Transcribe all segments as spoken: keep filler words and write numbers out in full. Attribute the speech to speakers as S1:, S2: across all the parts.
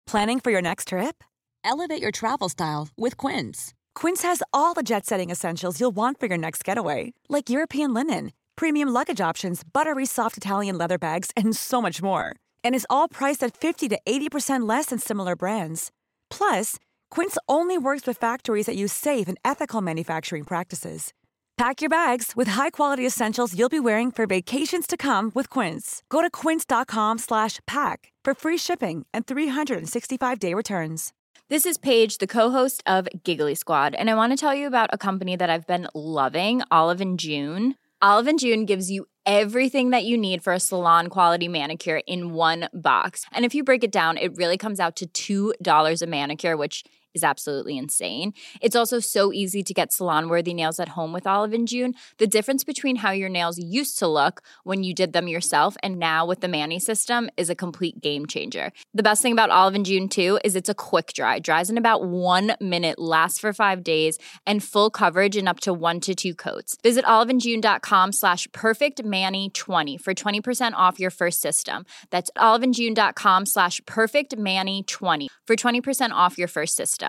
S1: Planning for your next trip?
S2: Elevate your travel style with Quince.
S1: Quince has all the jet-setting essentials you'll want for your next getaway, like European linen, premium luggage options, buttery soft Italian leather bags, and so much more. And is all priced at fifty to eighty percent less than similar brands. Plus, Quince only works with factories that use safe and ethical manufacturing practices. Pack your bags with high-quality essentials you'll be wearing for vacations to come with Quince. Go to quince.com slash pack for free shipping and three sixty-five day returns.
S3: This is Paige, the co-host of Giggly Squad, and I want to tell you about a company that I've been loving, Olive and June. Olive and June gives you everything that you need for a salon-quality manicure in one box. And if you break it down, it really comes out to two dollars a manicure, which is absolutely insane. It's also so easy to get salon-worthy nails at home with Olive and June. The difference between how your nails used to look when you did them yourself and now with the Mani system is a complete game changer. The best thing about Olive and June, too, is it's a quick dry. Dries in about one minute, lasts for five days, and full coverage in up to one to two coats. Visit oliveandjune.com slash perfectmani20 for twenty percent off your first system. That's oliveandjune.com slash perfectmani20 for twenty percent off your first system.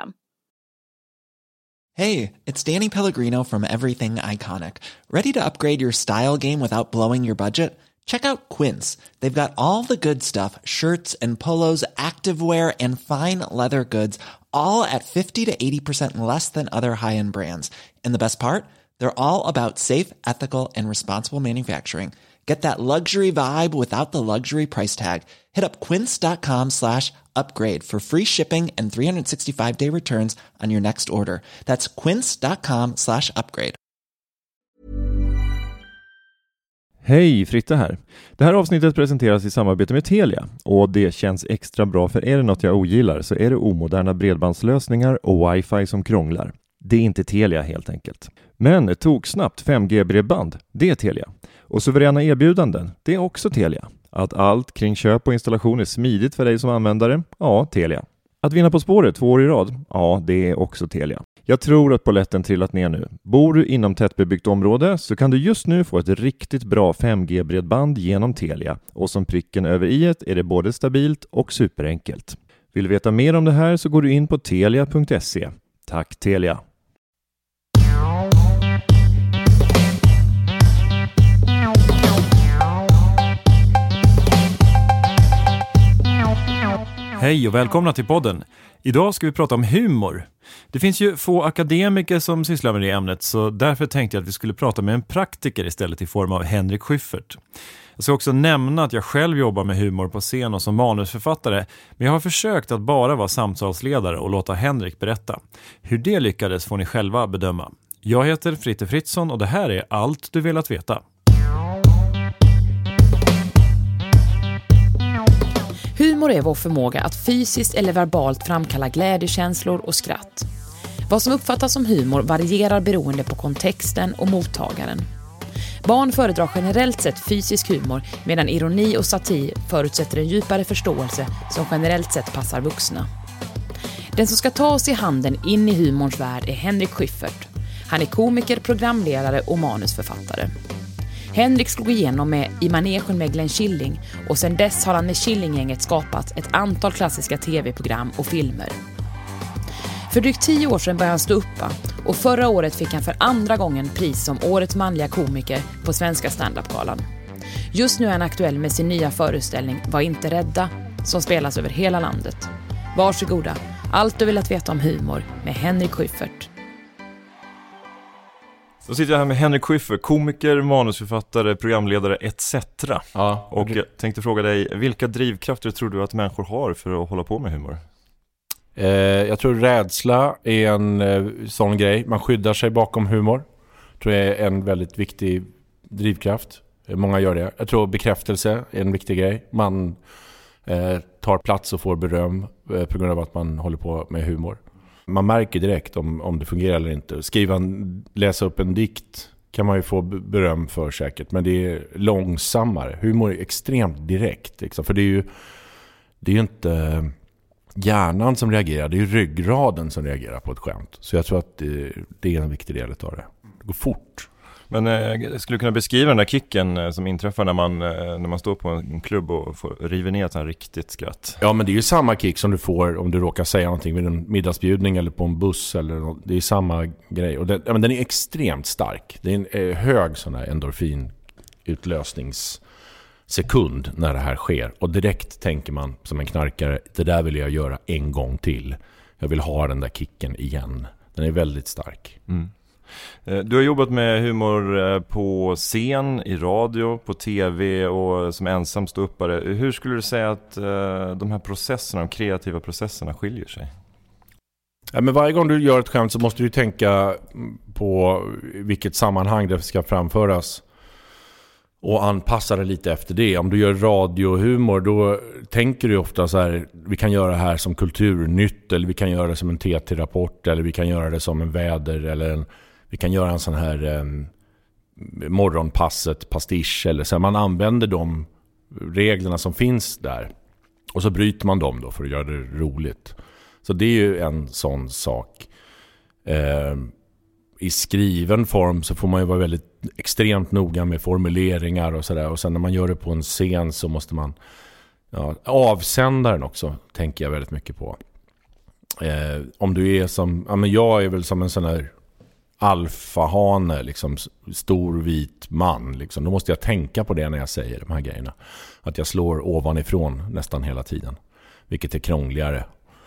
S4: Hey, it's Danny Pellegrino from Everything Iconic. Ready to upgrade your style game without blowing your budget? Check out Quince. They've got all the good stuff, shirts and polos, activewear, and fine leather goods, all at fifty to eighty percent less than other high-end brands. And the best part? They're all about safe, ethical, and responsible manufacturing. Get that luxury vibe without the luxury price tag. Hit up quince.com slash upgrade for free shipping and three sixty-five day returns on your next order. That's quince.com slash upgrade.
S5: Hej, Fritte här. Det här avsnittet presenteras i samarbete med Telia. Och det känns extra bra, för är det något jag ogillar så är det omoderna bredbandslösningar och wifi som krånglar. Det är inte Telia helt enkelt. Men ett toksnabbt fem G-bredband, det är Telia. Och suveräna erbjudanden, det är också Telia. Att allt kring köp och installation är smidigt för dig som användare, ja, Telia. Att vinna På spåret två år i rad, ja, det är också Telia. Jag tror att polletten trillat ner nu. Bor du inom tättbebyggt område så kan du just nu få ett riktigt bra fem G-bredband genom Telia. Och som pricken över i-et är det både stabilt och superenkelt. Vill du veta mer om det här så går du in på telia punkt se. Tack Telia! Hej och välkomna till podden. Idag ska vi prata om humor. Det finns ju få akademiker som sysslar med det ämnet, så därför tänkte jag att vi skulle prata med en praktiker istället i form av Henrik Schyffert. Jag ska också nämna att jag själv jobbar med humor på scen och som manusförfattare, men jag har försökt att bara vara samtalsledare och låta Henrik berätta. Hur det lyckades får ni själva bedöma. Jag heter Fritte Fritzson och det här är allt du velat veta.
S6: Humor är vår förmåga att fysiskt eller verbalt framkalla glädjekänslor och skratt. Vad som uppfattas som humor varierar beroende på kontexten och mottagaren. Barn föredrar generellt sett fysisk humor, medan ironi och satir förutsätter en djupare förståelse som generellt sett passar vuxna. Den som ska ta oss i handen in i humorns värld är Henrik Schyffert. Han är komiker, programledare och manusförfattare. Henrik slog igenom med I manegen med Glenn Killing och sedan dess har han med Killinggänget skapat ett antal klassiska tv-program och filmer. För drygt tio år sedan började han stå uppa och förra året fick han för andra gången pris som årets manliga komiker på Svenska stand-up-galan. Just nu är han aktuell med sin nya föreställning Var inte rädda, som spelas över hela landet. Varsågoda, allt du vill att veta om humor med Henrik Schyffert.
S5: Då sitter jag här med Henrik Schyffert, komiker, manusförfattare, programledare et cetera.
S7: Ja,
S5: och jag tänkte fråga dig, vilka drivkrafter tror du att människor har för att hålla på med humor?
S7: Eh, jag tror rädsla är en eh, sån grej. Man skyddar sig bakom humor. Jag tror det är en väldigt viktig drivkraft. Många gör det. Jag tror bekräftelse är en viktig grej. Man eh, tar plats och får beröm eh, på grund av att man håller på med humor. Man märker direkt om, om det fungerar eller inte. Skriva en, läsa upp en dikt kan man ju få beröm för säkert. Men det är långsammare. Humor är extremt direkt. Liksom. För det är ju, det är ju inte hjärnan som reagerar. Det är ju ryggraden som reagerar på ett skämt. Så jag tror att det, det är en viktig del av det. Det går fort.
S5: Men eh, skulle du kunna beskriva den där kicken eh, som inträffar när man, eh, när man står på en klubb och får, river ner ett sånt riktigt skratt?
S7: Ja, men det är ju samma kick som du får om du råkar säga någonting vid en middagsbjudning eller på en buss. Eller något. Det är samma grej. Och den, ja, men den är extremt stark. Det är en eh, hög sån här endorfinutlösningssekund när det här sker. Och direkt tänker man som en knarkare, det där vill jag göra en gång till. Jag vill ha den där kicken igen. Den är väldigt stark. Mm.
S5: Du har jobbat med humor på scen, i radio, på tv och som ensam ståuppare. Hur skulle du säga att de här processerna, de kreativa processerna skiljer sig?
S7: Ja, men varje gång du gör ett skämt så måste du tänka på vilket sammanhang det ska framföras och anpassa det lite efter det. Om du gör radiohumor, då tänker du ofta så här, vi kan göra det här som kulturnytt, eller vi kan göra det som en T T-rapport, eller vi kan göra det som en väder, eller en, vi kan göra en sån här um, morgonpasset, pastisch, eller så. Man använder de reglerna som finns där och så bryter man dem då för att göra det roligt. Så det är ju en sån sak. Uh, I skriven form så får man ju vara väldigt extremt noga med formuleringar och sådär. Och sen när man gör det på en scen så måste man, ja, avsändaren också tänker jag väldigt mycket på. Eh, om du är som, ja men jag är väl som en sån här alfahane, liksom stor vit man, liksom. Då måste jag tänka på det när jag säger de här grejerna. Att jag slår ovanifrån nästan hela tiden. Vilket är krångligare.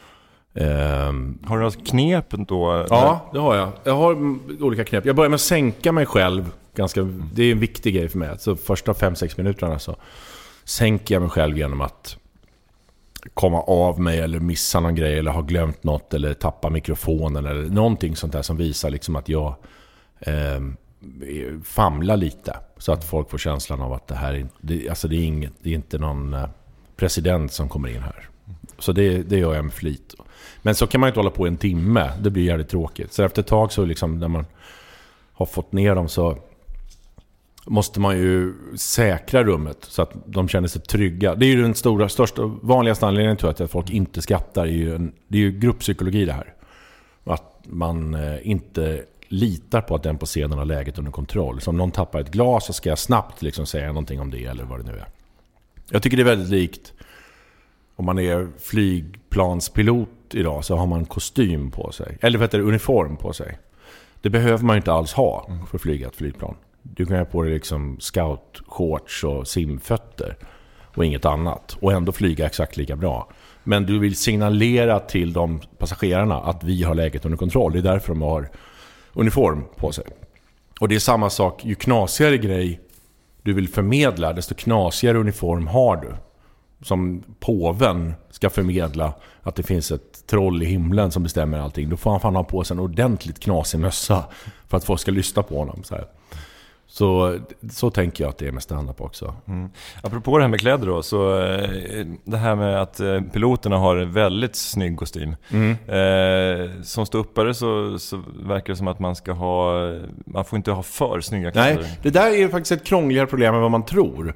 S7: Um,
S5: har du något knep då?
S7: Ja, det har jag. Jag har olika knep. Jag börjar med att sänka mig själv ganska, det är en viktig grej för mig. Så första fem sex minuterna så sänker jag mig själv genom att komma av mig eller missa någon grej eller ha glömt något eller tappa mikrofonen eller någonting sånt där som visar liksom att jag eh, famlar lite så att folk får känslan av att det här är, det, alltså det är, inget, det är inte någon eh, president som kommer in här. Så det, det gör jag med flit. Men så kan man ju inte hålla på en timme. Det blir jävligt tråkigt. Så efter ett tag så liksom när man har fått ner dem så måste man ju säkra rummet så att de känner sig trygga. Det är ju den stora, största, vanligaste anledningen till att folk inte skrattar. Är ju en, det är ju grupppsykologi det här. Att man eh, inte litar på att den på scenen har läget under kontroll. Så om någon tappar ett glas så ska jag snabbt liksom säga någonting om det eller vad det nu är. Jag tycker det är väldigt likt. Om man är flygplanspilot idag så har man kostym på sig. Eller vad heter det, uniform på sig. Det behöver man inte alls ha för att flyga ett flygplan. Du kan ha på dig liksom scout-shorts och simfötter och inget annat. Och ändå flyga exakt lika bra. Men du vill signalera till de passagerarna att vi har läget under kontroll. Det är därför de har uniform på sig. Och det är samma sak, ju knasigare grej du vill förmedla, desto knasigare uniform har du. Som påven ska förmedla att det finns ett troll i himlen som bestämmer allting. Då får han fan ha på sig en ordentligt knasig mössa för att folk ska lyssna på honom. Så, här. så, så tänker jag att det är med stand-up också.
S5: Mm. Apropå det här med kläder då, så det här med att piloterna har en väldigt snygg kostym. Mm. Eh, som ståuppare så, så verkar det som att man ska ha, man får inte ha för snygga kläder.
S7: Nej, det där är faktiskt ett krångligare problem än vad man tror.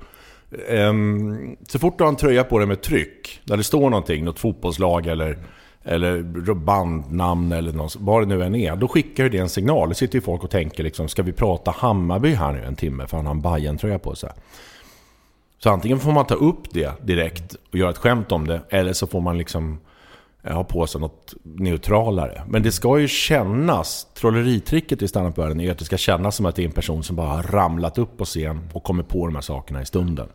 S7: Um, så fort du har en tröja på dig med tryck där det står någonting, något fotbollslag eller, eller bandnamn eller något, vad det nu än är, då skickar det en signal. Det sitter ju folk och tänker liksom, ska vi prata Hammarby här nu en timme för han har en Bayern-tröja på sig. Så antingen får man ta upp det direkt och göra ett skämt om det, eller så får man liksom ha på sig något neutralare. Men det ska ju kännas, trolleritricket i stand-up-världen är att det ska kännas som att det är en person som bara har ramlat upp på scen och kommer på de här sakerna i stunden.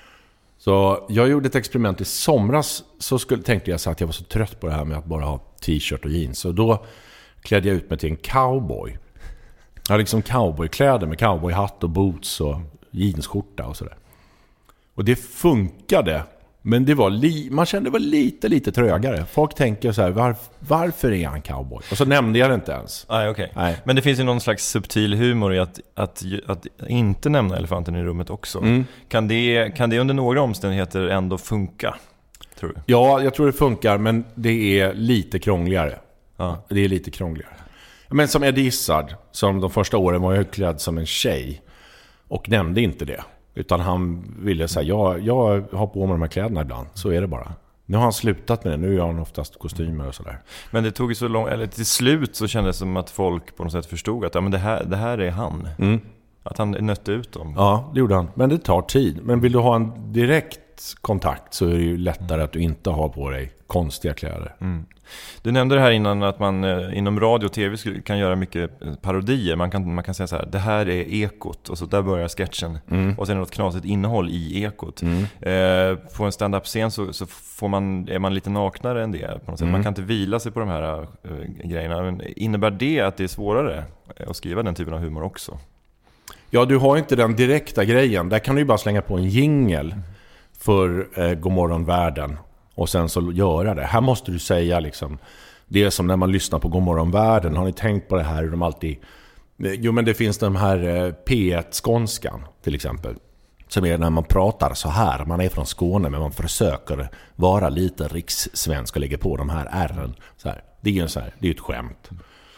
S7: Så jag gjorde ett experiment i somras, så skulle, tänkte jag så att jag var så trött på det här med att bara ha t-shirt och jeans. Så då klädde jag ut mig till en cowboy. Jag hade liksom cowboykläder med cowboyhatt och boots och jeansskjorta och sådär. Och det funkade. Men det var li- man kände det var lite, lite trögare. Folk tänker så här, var, varför är han cowboy? Och så nämnde jag det inte ens.
S5: Ah, okay. Nej. Men det finns ju någon slags subtil humor i att, att, att inte nämna elefanten i rummet också. Mm. Kan, det, kan det under några omständigheter ändå funka, tror du?
S7: Ja, jag tror det funkar, men det är lite krångligare. Ah. Det är lite krångligare. Men som Eddie Izzard, som de första åren var jag klädd som en tjej och nämnde inte det. Utan han ville säga, jag, jag har på mig de här kläderna ibland. Så är det bara. Nu har han slutat med det. Nu är han oftast kostymer och sådär.
S5: Men det tog ju så långt, eller till slut så kändes det som att folk på något sätt förstod att ja, men det, här, det här är han.
S7: Mm.
S5: Att han nötte ut dem.
S7: Ja, det gjorde han. Men det tar tid. Men vill du ha en direkt kontakt så är det ju lättare att du inte har på dig konstiga kläder.
S5: Mm. Du nämnde det här innan att man eh, inom radio och tv kan göra mycket parodier. Man kan, man kan säga så här, det här är Ekot och så där börjar sketchen. Mm. Och sen något knasigt innehåll i Ekot. Mm. Eh, på en stand-up-scen så, så får man, är man lite naknare än det på något sätt. Mm. Man kan inte vila sig på de här äh, grejerna. Men innebär det att det är svårare att skriva den typen av humor också?
S7: Ja, du har inte den direkta grejen. Där kan du ju bara slänga på en jingle mm. för eh, Godmorgon världen och sen så göra det. Här måste du säga liksom, det är som när man lyssnar på Godmorgon världen. Har ni tänkt på det här hur de alltid... Jo, men det finns de här eh, P ett-skånskan till exempel. Som är när man pratar så här. Man är från Skåne men man försöker vara lite rikssvensk och lägga på de här ärren. Så här. Det är ju så här, det är ett skämt.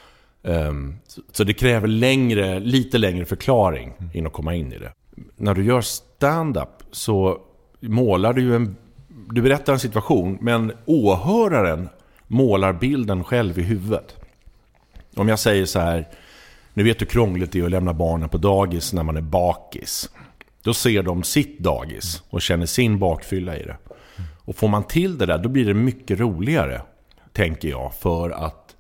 S7: Um, så, så det kräver längre, lite längre förklaring innan att komma in i det. När du gör stand-up så målar du ju en... Du berättar en situation, men åhöraren målar bilden själv i huvudet. Om jag säger så här, nu vet du krångligt det är att lämna barnen på dagis när man är bakis. Då ser de sitt dagis och känner sin bakfylla i det. Och får man till det där, då blir det mycket roligare, tänker jag, för att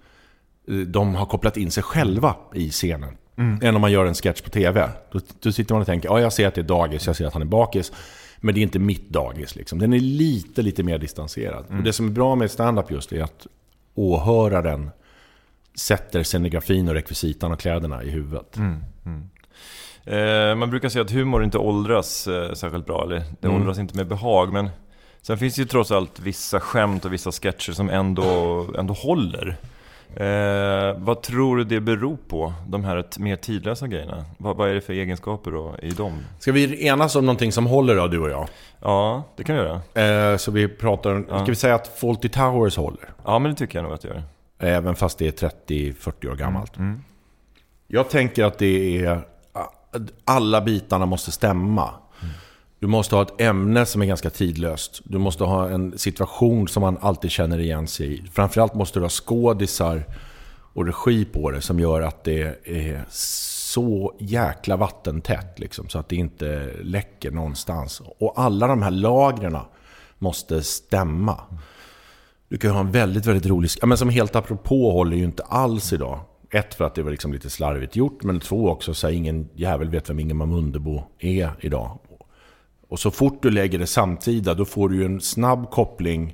S7: de har kopplat in sig själva i scenen. Mm. Än om man gör en sketch på tv. Då, då sitter man och tänker, ja jag ser att det är dagis, jag ser att han är bakis. Men det är inte mitt dagis liksom. Den är lite, lite mer distanserad. Mm. Och det som är bra med stand-up just är att åhöraren sätter scenografin och rekvisitan och kläderna i huvudet. Mm. Mm.
S5: Eh, man brukar säga att humor inte åldras eh, särskilt bra. Eller det mm. åldras inte med behag. Men sen finns det ju trots allt vissa skämt och vissa sketcher som ändå, ändå håller. Eh, vad tror du det beror på, de här mer tidlösa grejerna? Vad, vad är det för egenskaper då i dem?
S7: Ska vi enas om någonting som håller då, du och jag?
S5: Ja, det kan vi göra.
S7: Eh, så vi pratar, ja. Ska vi säga att Fawlty Towers håller?
S5: Ja, men det tycker jag nog att det gör.
S7: Även fast det är trettio fyrtio år gammalt.
S5: Mm. Mm.
S7: Jag tänker att det är, alla bitarna måste stämma. Mm. Du måste ha ett ämne som är ganska tidlöst. Du måste ha en situation som man alltid känner igen sig i. Framförallt måste du ha skådisar och regi på det som gör att det är så jäkla vattentätt liksom, så att det inte läcker någonstans. Och alla de här lagren måste stämma. Du kan ha en väldigt, väldigt rolig... Ja, men som helt apropå håller ju inte alls idag. Ett, för att det var liksom lite slarvigt gjort. Men två också, så ingen jävel vet vem Ingemar Mundebo är idag. Och så fort du lägger det samtida, då får du ju en snabb koppling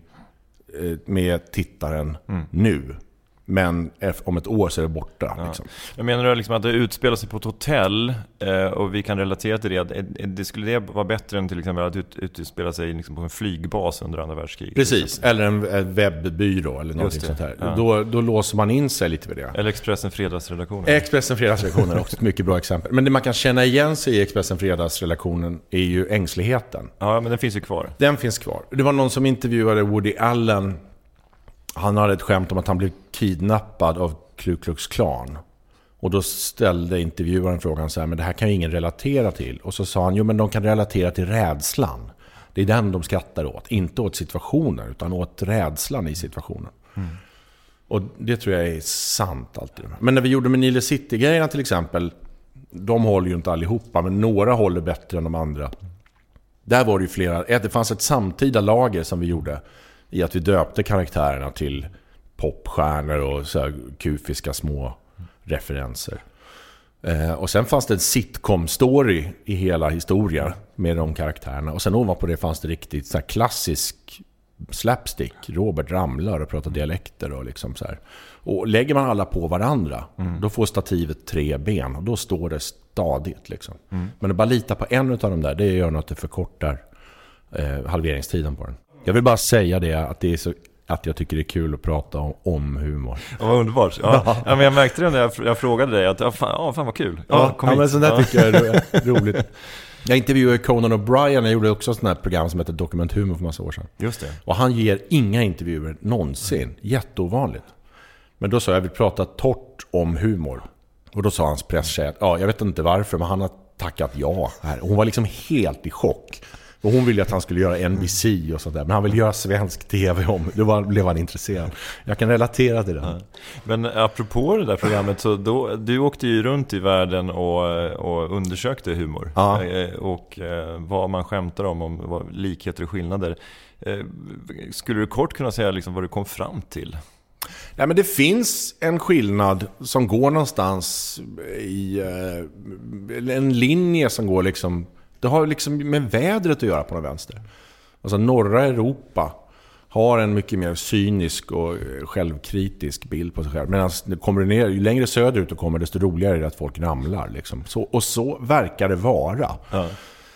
S7: med tittaren mm. nu. Men om ett år så är det borta. Ja. Liksom.
S5: Jag menar du liksom att det utspelar sig på ett hotell eh, och vi kan relatera till det. Det skulle det vara bättre än till exempel att ut, utspela sig liksom på en flygbas under andra världskriget?
S7: Precis, eller en, en webbyrå eller något sånt här. Ja. Då, då låser man in sig lite vid det.
S5: Eller Expressen fredagsredaktionen.
S7: Expressen fredagsredaktionen är också ett mycket bra exempel. Men det man kan känna igen sig i Expressen fredagsredaktionen är ju ängsligheten.
S5: Ja, men den finns ju kvar.
S7: Den finns kvar. Det var någon som intervjuade Woody Allen. Han hade ett skämt om att han blev kidnappad av Ku Klux Klan. Och då ställde intervjuaren frågan så här, men det här kan ju ingen relatera till. Och så sa han, jo men de kan relatera till rädslan. Det är den de skrattar åt. Inte åt situationen, utan åt rädslan i situationen. Mm. Och det tror jag är sant alltid. Men när vi gjorde med Nile City-grejerna till exempel, de håller ju inte allihopa, men några håller bättre än de andra. Där var det ju flera, det fanns ett samtida lager som vi gjorde i att vi döpte karaktärerna till popstjärnor och så här kufiska små referenser. Eh, och sen fanns det en sitcom-story i hela historien med de karaktärerna. Och sen ovanpå det fanns det riktigt så här klassisk slapstick. Robert ramlar och pratar dialekter och liksom så här. Och lägger man alla på varandra, mm. då får stativet tre ben och då står det stadigt liksom. Mm. Men att bara lita på en av dem där, det gör nog att det förkortar eh, halveringstiden på den. Jag vill bara säga det att det är så att jag tycker det är kul att prata om, om humor.
S5: Ja, vad underbart. Ja. Ja, men jag märkte det när jag, jag frågade dig att ja, fan, ja, fan vad kul. Ja,
S7: ja, ja men sånt där ja. tycker jag är roligt. Jag intervjuade Conan O'Brien, jag gjorde också ett sånt här program som heter Dokumenthumor för massa år sedan.
S5: Just det.
S7: Och han ger inga intervjuer någonsin. Mm. Jätteovanligt. Men då sa jag, jag vill prata torrt om humor. Och då sa hans presstjej, ja, jag vet inte varför, men han har tackat ja här. Hon var liksom helt i chock. Och hon ville att han skulle göra N B C och sånt där. Men han ville göra svensk tv om. Då var, blev han intresserad. Jag kan relatera till det. Ja.
S5: Men apropå det där programmet, så då, du åkte ju runt i världen och, och undersökte humor.
S7: Ja.
S5: Och vad man skämtar om, om vad likheter och skillnader. Skulle du kort kunna säga liksom vad du kom fram till?
S7: Nej, men det finns en skillnad som går någonstans i eh, en linje som går liksom, det har liksom med vädret att göra på den vänster. Alltså norra Europa har en mycket mer cynisk och självkritisk bild på sig själv. Medan det kommer ner, ju längre söderut det kommer, desto roligare är det att folk ramlar liksom. Så, och så verkar det vara.
S5: Ja.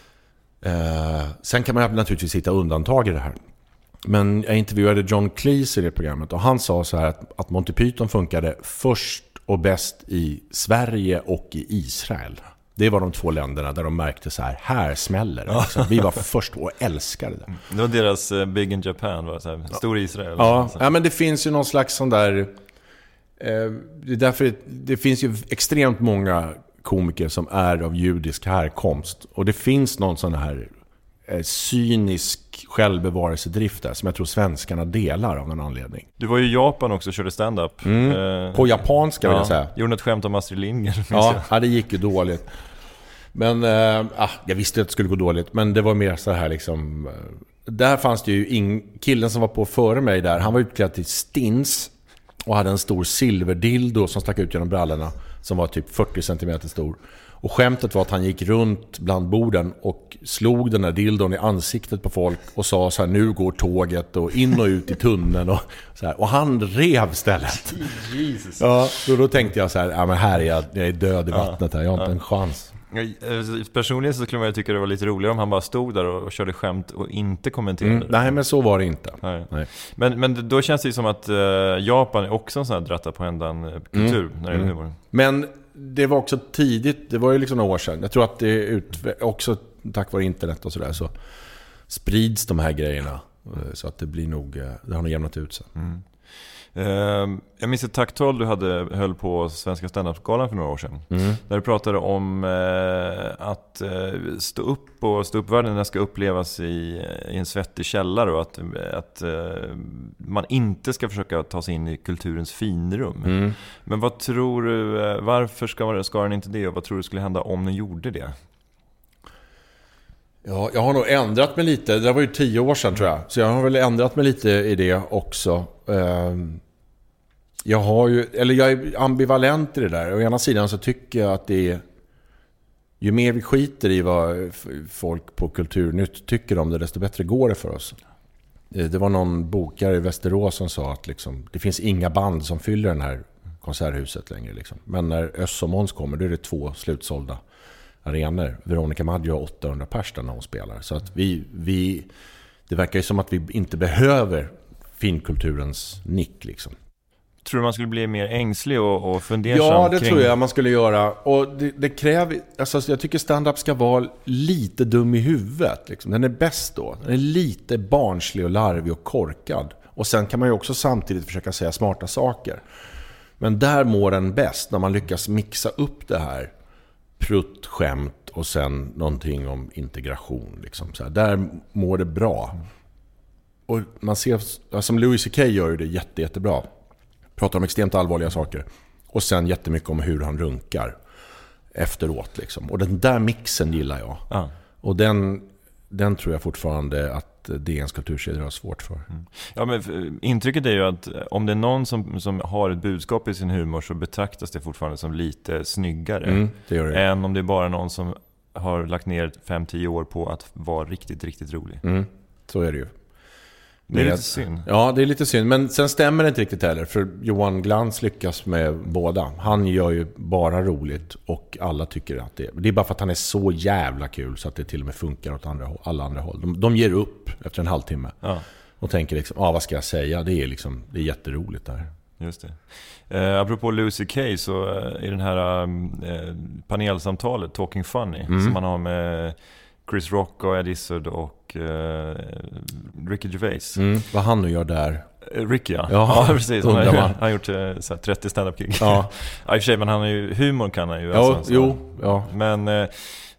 S7: Eh, sen kan man naturligtvis hitta undantag i det här. Men jag intervjuade John Cleese i det programmet och han sa så här att, att Monty Python funkade först och bäst i Sverige och i Israel. Det var de två länderna där de märkte så här, här smäller det. Liksom. Vi var först och älskade det.
S5: Det var deras uh, Big in Japan, var så här, stor Israel.
S7: Ja, ja, men det finns ju någon slags sån där... Eh, det är därför det, det finns ju extremt många komiker som är av judisk härkomst. Och det finns någon sån här eh, cynisk självbevarelsedrift där som jag tror svenskarna delar av någon anledning.
S5: Du var ju i Japan också och körde stand-up.
S7: Mm. Eh, På japanska vill
S5: ja,
S7: jag säga.
S5: Gjorde ett skämt om Astrid Lindgren.
S7: Ja, ja, det gick ju dåligt. Men eh, ah, jag visste att det skulle gå dåligt. Men det var mer så här liksom... Eh, där fanns det ju ing, killen som var på före mig där. Han var utklädd till stins och hade en stor silverdildo som stack ut genom brallorna. Som var typ fyrtio centimeter stor. Och skämtet var att han gick runt bland borden och slog den där dildon i ansiktet på folk och sa så här, nu går tåget och in och ut i tunneln och så här. Och han rev stället.
S5: Jesus.
S7: Ja, då, då tänkte jag så här, ja men här är jag, jag är död i vattnet här, jag har inte en chans.
S5: Personligen så skulle man ju tycka det var lite roligare om han bara stod där och, och körde skämt och inte kommenterade.
S7: Mm, nej, men så var det inte.
S5: Nej.
S7: Nej.
S5: Men, men då känns det ju som att uh, Japan är också en sån här dratta på ändan kultur mm. när det gäller humor.
S7: Men det var också tidigt, det var ju liksom några år sedan. Jag tror att det är ut, också tack vare internet och sådär så sprids de här grejerna. Så att det blir nog, det har nog jämnat ut sig.
S5: Mm. Uh, jag minns ett tacktal du hade höll på Svenska stand-up-galan för några år sedan.
S7: Mm.
S5: Där du pratade om uh, att uh, stå upp och stå upp världen ska upplevas i, i en svettig källare och att, att uh, man inte ska försöka ta sig in i kulturens finrum.
S7: Mm.
S5: Men vad tror du, uh, varför ska, ska den inte det och vad tror du skulle hända om den gjorde det?
S7: Ja, jag har nog ändrat mig lite. Det var ju tio år sedan tror jag. Så jag har väl ändrat mig lite i det också. Jag har ju, eller jag är ambivalent i det där. Å ena sidan så tycker jag att det är, ju mer vi skiter i vad folk på Kulturnytt tycker om det, desto bättre går det för oss. Det var någon bokare i Västerås som sa att liksom, det finns inga band som fyller den här konserthuset längre. Liksom. Men när Öss och Måns kommer, då är det två slutsålda arenor. Veronica Maggio har åttahundra pers när hon spelar. Så att vi, vi, det verkar ju som att vi inte behöver finkulturens nick liksom.
S5: Tror du man skulle bli mer ängslig och, och fundersam?
S7: Ja, det
S5: kring...
S7: tror jag man skulle göra. Och det, det kräver, alltså jag tycker stand-up ska vara lite dum i huvudet. Liksom. Den är bäst då. Den är lite barnslig och larvig och korkad. Och sen kan man ju också samtidigt försöka säga smarta saker. Men där mår den bäst när man lyckas mixa upp det här. Prutt, skämt och sen någonting om integration. Liksom. Så här, där mår det bra. Och man ser, som Louis C K gör det jätte, jättebra. Pratar om extremt allvarliga saker. Och sen jättemycket om hur han runkar efteråt. Liksom. Och den där mixen gillar jag.
S5: Ja.
S7: Och den, den tror jag fortfarande att D N:s kulturkedjor har svårt för.
S5: Mm. Ja, men intrycket är ju att om det är någon som, som har ett budskap i sin humor så betraktas det fortfarande som lite snyggare.
S7: Mm, det gör det.
S5: Än om det är bara någon som har lagt ner fem till tio år på att vara riktigt, riktigt rolig.
S7: Mm, så är det ju.
S5: Det är lite synd.
S7: Ja, det är lite synd. Men sen stämmer det inte riktigt heller. För Johan Glans lyckas med båda. Han gör ju bara roligt och alla tycker att det... Det är bara för att han är så jävla kul så att det till och med funkar åt andra, alla andra håll. De, de ger upp efter en halvtimme. Ja. Och tänker liksom, ja ah, vad ska jag säga? Det är liksom, det är jätteroligt där.
S5: Just det. Eh, apropå Lucy Kay så eh, i den här eh, panelsamtalet Talking Funny mm. som man har med Chris Rock och Ed Izzard och eh, Ricky Gervais.
S7: Mm. Vad han nu gör där.
S5: Ricky, ja.
S7: Ja,
S5: ja precis. Han har, han har gjort eh, så här, trettio stand-up gig. Ja. Ja, i och för sig, men han är ju, humor kan han ju.
S7: Ja,
S5: alltså,
S7: jo, ja.
S5: Men eh,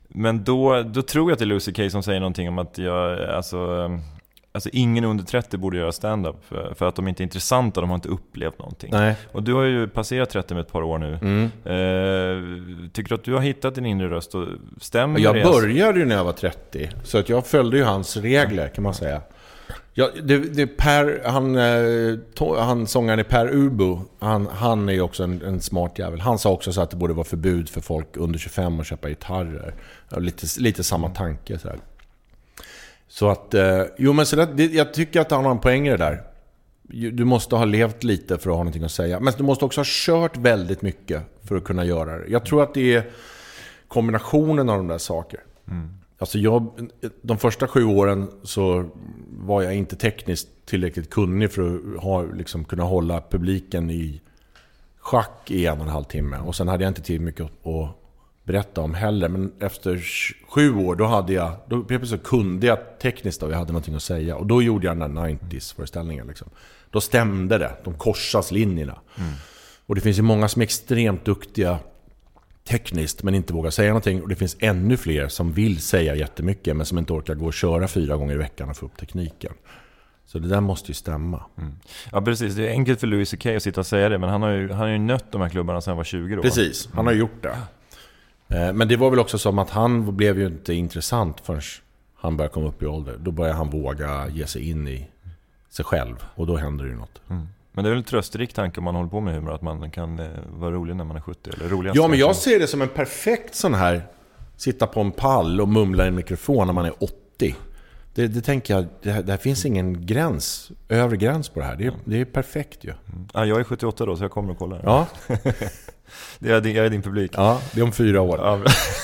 S5: Men då, då tror jag att det är Louis C K som säger någonting om att jag, alltså, alltså ingen under trettio borde göra stand-up för, för att de inte är intressanta, de har inte upplevt någonting.
S7: Nej.
S5: Och du har ju passerat trettio med ett par år nu.
S7: Mm.
S5: Eh, tycker du att du har hittat din inre röst och stämmer
S7: jag
S5: det?
S7: Jag började ju när jag var trettio, så att jag följde ju hans regler kan man säga. Ja, det, det per, han, to, han sångaren i Per Ubo, han, han är ju också en, en smart jävel. Han sa också så att det borde vara förbud för folk under tjugofem att köpa gitarrer. Lite, lite samma tanke så här. Så att, eh, jo men så där, det, jag tycker att han har en poäng i det där. Du måste ha levt lite för att ha någonting att säga. Men du måste också ha kört väldigt mycket för att kunna göra det. Jag tror att det är kombinationen av de där saker. Mm. Alltså jag, de första sju åren så var jag inte tekniskt tillräckligt kunnig för att ha, liksom, kunna hålla publiken i schack i en och en halv timme. Och sen hade jag inte till mycket att berätta om heller. Men efter sju år då hade jag, då så kunde jag tekniskt och jag hade någonting att säga. Och då gjorde jag den där nittio-föreställningen. Liksom. Då stämde det, de korsas linjerna. Mm. Och det finns ju många som är extremt duktiga tekniskt men inte vågar säga någonting, och det finns ännu fler som vill säga jättemycket men som inte orkar gå och köra fyra gånger i veckan och få upp tekniken. Så det där måste ju stämma. Mm.
S5: Ja precis, det är enkelt för Louis C K att sitta och säga det, men han har ju, han har ju nött de här klubbarna sedan han var tjugo då.
S7: Precis, han har gjort det. Men det var väl också som att han blev ju inte intressant förrän han började komma upp i ålder. Då började han våga ge sig in i sig själv, och då händer det ju något. Mm.
S5: Men det är väl en trösterik tanke om man håller på med humor, att man kan eh, vara rolig när man är sjuttio eller roligast.
S7: Ja, men jag ser det som en perfekt sån här sitta på en pall och mumla i en mikrofon när man är åttio. Det, det tänker jag, det här, det här finns ingen gräns, övre gräns på det här. Det är, mm. det är perfekt ju. Mm.
S5: Ja, jag är sjuttioåtta då, så jag kommer och kollar.
S7: Ja.
S5: det är din, jag är din publik.
S7: Ja, det är om fyra år.
S5: Ja.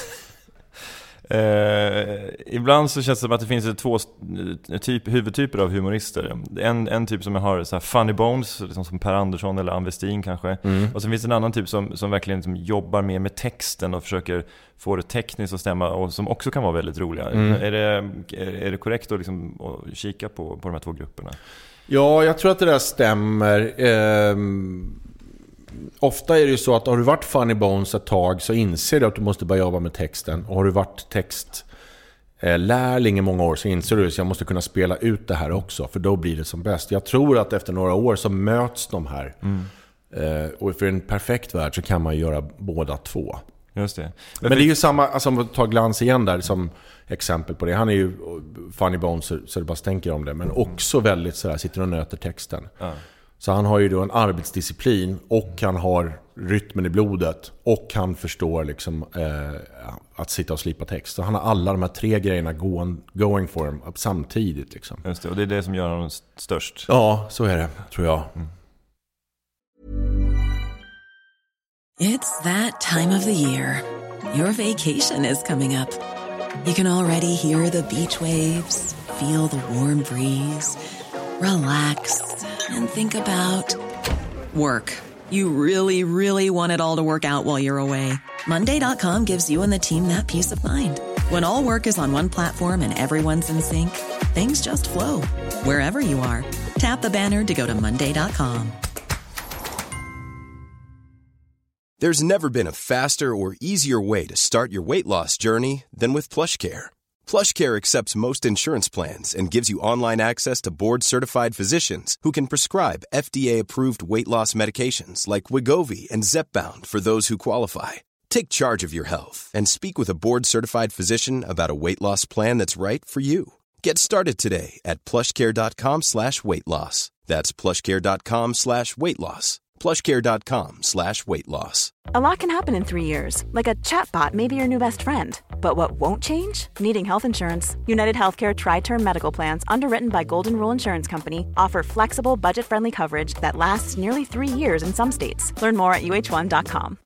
S5: Eh, ibland så känns det som att det finns två typ, huvudtyper av humorister. En, en typ som har så här funny bones, liksom som Per Andersson eller Ann Westin kanske. Mm. Och sen finns det en annan typ som, som verkligen liksom jobbar mer med texten och försöker få det tekniskt att stämma, och som också kan vara väldigt roliga. Mm. Är, det, är, är det korrekt att, liksom, att kika på, på de här två grupperna?
S7: Ja, jag tror att det där stämmer. Ehm... Ofta är det ju så att har du varit funny bones ett tag så inser du att du måste börja jobba med texten. Och har du varit textlärling i många år så inser du att jag måste kunna spela ut det här också. För då blir det som bäst. Jag tror att efter några år så möts de här. Mm. Och för en perfekt värld så kan man göra båda två.
S5: Just det.
S7: Men det är ju samma, alltså om vi tar Glans igen där som exempel på det. Han är ju funny bones så det bara stänker om det. Men också väldigt sådär, sitter och nöter texten. Ja. Så han har ju då en arbetsdisciplin, och han har rytmen i blodet, och han förstår liksom, eh, att sitta och slipa text. Så han har alla de här tre grejerna going, going for him samtidigt. Liksom.
S5: Just det, och det är det som gör honom störst.
S7: Ja, så är det, tror jag. Mm.
S2: It's that time of the year. Your vacation is coming up. You can already hear the beach waves, feel the warm breeze, relax and think about work. You really, really want it all to work out while you're away. Monday dot com gives you and the team that peace of mind. When all work is on one platform and everyone's in sync, things just flow. Wherever you are, tap the banner to go to Monday dot com.
S8: There's never been a faster or easier way to start your weight loss journey than with PlushCare. PlushCare accepts most insurance plans and gives you online access to board-certified physicians who can prescribe F D A-approved weight loss medications like Wegovy and Zepbound for those who qualify. Take charge of your health and speak with a board-certified physician about a weight loss plan that's right for you. Get started today at plushcare.com slash weight loss. That's plushcare.com slash weight loss. plushcare.com slash weight loss.
S1: A lot can happen in three years, like a chatbot may be your new best friend. But what won't change? Needing health insurance. United Healthcare Tri-Term Medical Plans, underwritten by Golden Rule Insurance Company, offer flexible, budget-friendly coverage that lasts nearly three years in some states. Learn more at u h one dot com.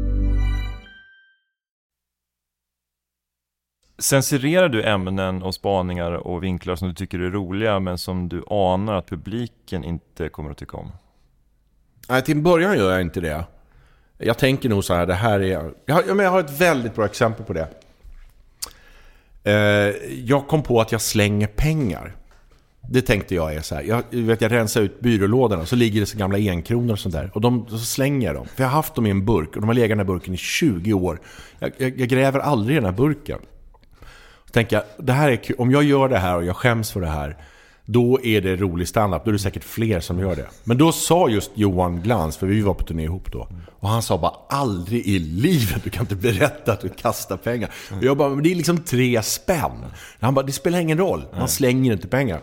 S5: Censurerar du ämnen och spaningar och vinklar som du tycker är roliga, men som du anar att publiken inte kommer att tycka om?
S7: Nej, till början gör jag inte det. Jag tänker nog så här, det här är... Jag har, jag har ett väldigt bra exempel på det. Eh, jag kom på att jag slänger pengar. Det tänkte jag är så här. Jag, vet, jag rensar ut byrålådorna, så ligger det så gamla enkronor och sånt där. Och de, så slänger jag dem. För jag har haft dem i en burk och de har legat i den här burken i tjugo år. Jag, jag, jag gräver aldrig i den här burken. Så tänker jag, det här är kul. Om jag gör det här och jag skäms för det här, då är det rolig stand-up. Då är det säkert fler som gör det. Men då sa just Johan Glans, för vi var på turné ihop då, och han sa bara, aldrig i livet, du kan inte berätta att du kastar pengar. Och jag bara, men det är liksom tre spänn. Han bara, det spelar ingen roll, man slänger inte pengar.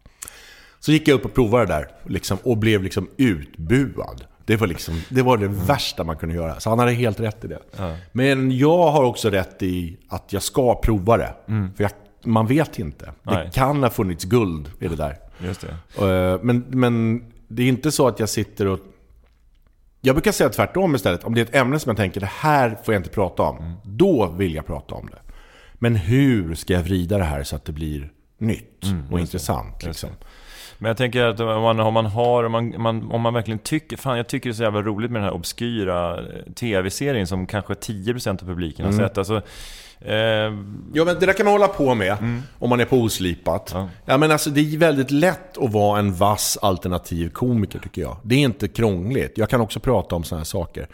S7: Så gick jag upp och provade det där liksom, och blev liksom utbuad. Det var, liksom, det var det mm. värsta man kunde göra. Så han hade helt rätt i det. Ja. Men jag har också rätt i att jag ska prova det. Mm. För jag, man vet inte. Nej. Det kan ha funnits guld i det där.
S5: Just det.
S7: Men, men det är inte så att jag sitter och... Jag brukar säga tvärtom istället. Om det är ett ämne som jag tänker, det här får jag inte prata om. Mm. Då vill jag prata om det. Men hur ska jag vrida det här så att det blir nytt mm, och intressant? Liksom.
S5: Men jag tänker att om man, om man har om man, man, om man verkligen tycker, fan jag tycker det är så jävla roligt med den här obskyra tv-serien som kanske tio procent av publiken har mm. sett. Alltså, eh...
S7: ja, men det där kan man hålla på med mm. om man är på oslipat. Ja. Ja, men alltså, det är väldigt lätt att vara en vass alternativ komiker, tycker jag. Det är inte krångligt. Jag kan också prata om såna här saker.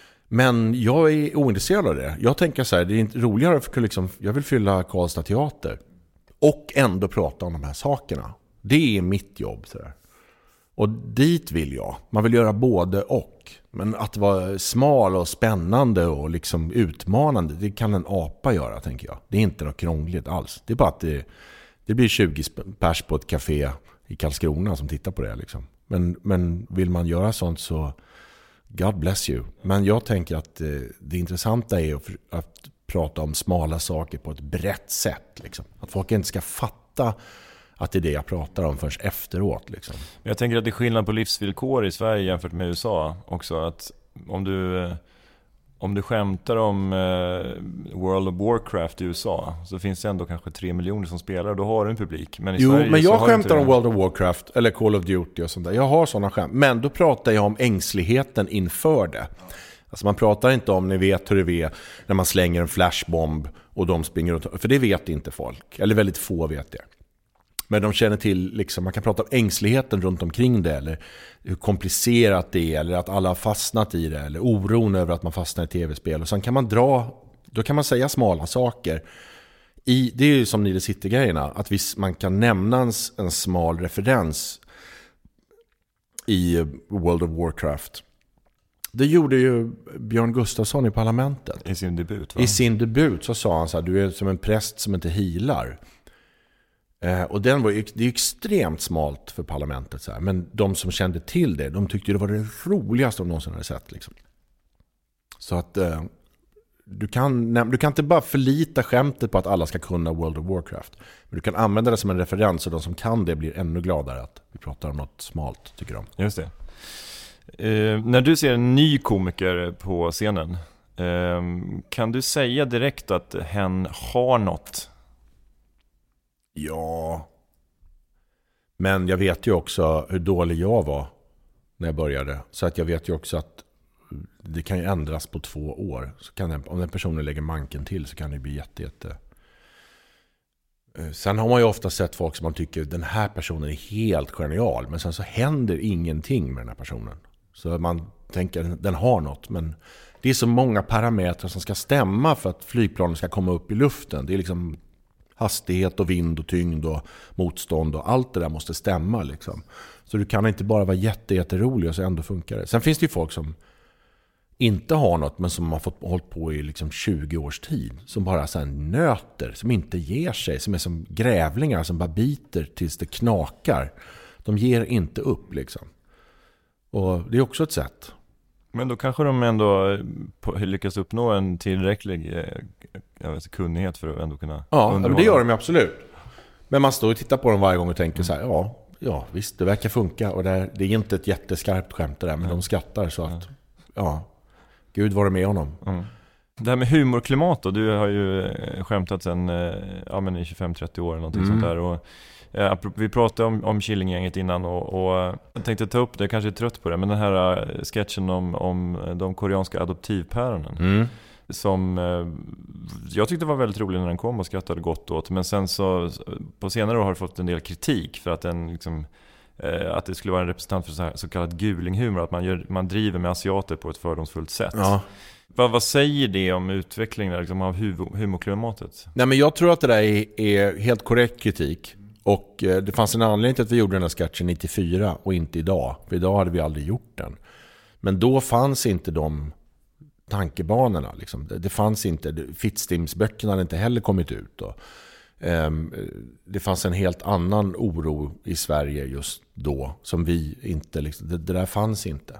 S7: Men jag är ointresserad av det. Jag tänker så här, det är inte roligare för liksom, jag vill fylla Karlstad teater och ändå prata om de här sakerna. Det är mitt jobb. Så där. Och dit vill jag. Man vill göra både och. Men att vara smal och spännande och liksom utmanande, det kan en apa göra, tänker jag. Det är inte något krångligt alls. Det är bara att det, det blir tjugo pers på ett café i Karlskrona som tittar på det. Liksom. Men, men vill man göra sånt så God bless you. Men jag tänker att det, det intressanta är att, att prata om smala saker på ett brett sätt. Liksom. Att folk inte ska fatta att det är det jag pratar om först efteråt. Liksom.
S5: Jag tänker att det är skillnad på livsvillkor i Sverige jämfört med U S A också. Att om du, om du skämtar om eh, World of Warcraft i U S A så finns det ändå kanske tre miljoner som spelar och då har du en publik. Men i
S7: jo,
S5: Sverige
S7: men jag
S5: så
S7: skämtar om World of Warcraft eller Call of Duty och sånt där. Jag har sådana skämt. Men då pratar jag om ängsligheten inför det. Alltså man pratar inte om, ni vet hur det är när man slänger en flashbomb och de springer runt. För det vet inte folk. Eller väldigt få vet det. Men de känner till, liksom, man kan prata om ängsligheten runt omkring det, eller hur komplicerat det är, eller att alla har fastnat i det, eller oron över att man fastnar i tv-spel. Och sen kan man dra, då kan man säga smala saker. I, det är ju som Nile City-grejerna, att vi, man kan nämna en, en smal referens i World of Warcraft. Det gjorde ju Björn Gustafsson i Parlamentet.
S5: I sin debut, va?
S7: I sin debut så sa han så här, du är som en präst som inte healar. Eh, och den var, det är extremt smalt för Parlamentet så här. Men de som kände till det, de tyckte det var det roligaste de någonsin hade sett liksom. Så att eh, du, kan, du kan inte bara förlita skämtet på att alla ska kunna World of Warcraft. Men du kan använda det som en referens, och de som kan det blir ännu gladare att vi pratar om något smalt, tycker de.
S5: Just det. eh, När du ser en ny komiker på scenen, eh, kan du säga direkt att hen har något?
S7: Ja, men jag vet ju också hur dålig jag var när jag började. Så att jag vet ju också att det kan ju ändras på två år. Så kan den, om den personen lägger manken till så kan det bli jätte, jätte... Sen har man ju ofta sett folk som man tycker den här personen är helt genial. Men sen så händer ingenting med den här personen. Så man tänker den har något, men det är så många parametrar som ska stämma för att flygplanen ska komma upp i luften. Det är liksom... hastighet och vind och tyngd och motstånd och allt det där måste stämma liksom. Så du kan inte bara vara jätte, jätterolig och så ändå funkar det. Sen finns det ju folk som inte har något men som har fått hållit på i liksom tjugo års tid. Som bara så här nöter, som inte ger sig. Som är som grävlingar som bara biter tills det knakar. De ger inte upp liksom. Och det är också ett sätt.
S5: Men då kanske de ändå lyckas uppnå en tillräcklig jag vet, kunnighet för att ändå kunna
S7: ja, men det gör de ju absolut. Men man står och tittar på dem varje gång och tänker mm. så här, ja, ja visst, det verkar funka. Och det är, det är inte ett jätteskarpt skämt det där, men mm. de skrattar så att, ja, Gud var det med honom.
S5: Mm. Det här med humorklimat då, du har ju skämtat sedan ja, men i tjugofem trettio år eller någonting mm. sånt där. Och ja, vi pratade om, om Killinggänget innan och, och jag tänkte ta upp det, jag kanske är trött på det, men den här sketchen om, om de koreanska adoptivpäronen. Mm. som eh, jag tyckte var väldigt rolig när den kom och skrattade gott åt. Men sen så på senare år har det fått en del kritik för att den liksom, eh, att det skulle vara en representant för så, här, så kallad gulinghumor, att man, gör, man driver med asiater på ett fördomsfullt sätt.
S7: Ja.
S5: Vad, vad säger det om utvecklingen liksom, av hu- humorklimatet?
S7: Nej, men jag tror att det där är, är helt korrekt kritik. Och eh, det fanns en anledning till att vi gjorde den här sketchen nittiofyra och inte idag. För idag hade vi aldrig gjort den. Men då fanns inte de tankebanorna. Liksom. Det, det fanns inte, Fittstimsböckerna hade inte heller kommit ut. Och, eh, det fanns en helt annan oro i Sverige just då som vi inte, liksom, det, det där fanns inte.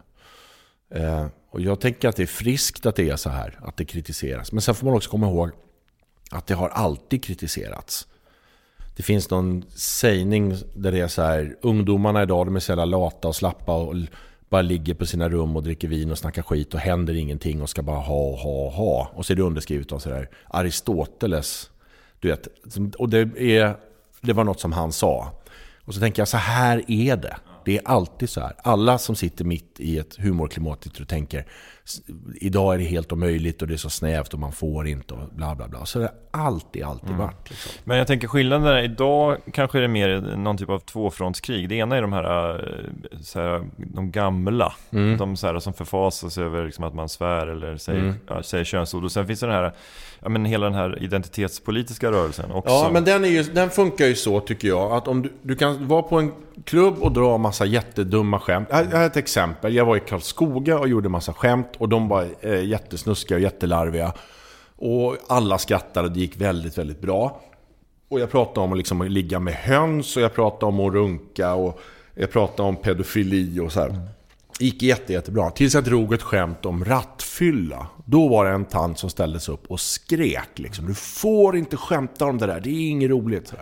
S7: Eh, och jag tänker att det är friskt att det är så här, att det kritiseras. Men sen får man också komma ihåg att det har alltid kritiserats. Det finns någon sägning där det är så här, ungdomarna idag, de är så jävla lata och slappa och bara ligger på sina rum och dricker vin och snackar skit och händer ingenting och ska bara ha, ha, ha. Och så är det underskrivet av så där Aristoteles, du vet. Och det, är, det var något som han sa. Och så tänker jag, så här är det. Det är alltid så här. Alla som sitter mitt i ett humorklimat och tänker idag är det helt omöjligt och det är så snävt och man får inte och bla bla bla. Så det har alltid, alltid mm. varit. Liksom.
S5: Men jag tänker skillnaden där, idag kanske är det mer någon typ av tvåfrontskrig. Det ena är de här, så här de gamla, mm. de så här, som förfasas över liksom, att man svär eller säger, mm. ja, säger könsord. Och sen finns det den här, ja, men hela den här identitetspolitiska rörelsen också.
S7: Ja, men den, är ju, den funkar ju så tycker jag, att om du, du kan vara på en klubb och dra massa jättedumma skämt. Jag har ett exempel. Jag var i Karlskoga och gjorde massa skämt och de var eh, jättesnuskiga och jättelarviga. Och alla skrattade och det gick väldigt, väldigt bra. Och jag pratade om att liksom ligga med höns och jag pratade om att runka och jag pratade om pedofili och så här. Det gick jätte, jättebra. Tills jag drog ett skämt om rattfylla. Då var det en tant som ställdes upp och skrek liksom, du får inte skämta om det där, det är inget roligt. Så här.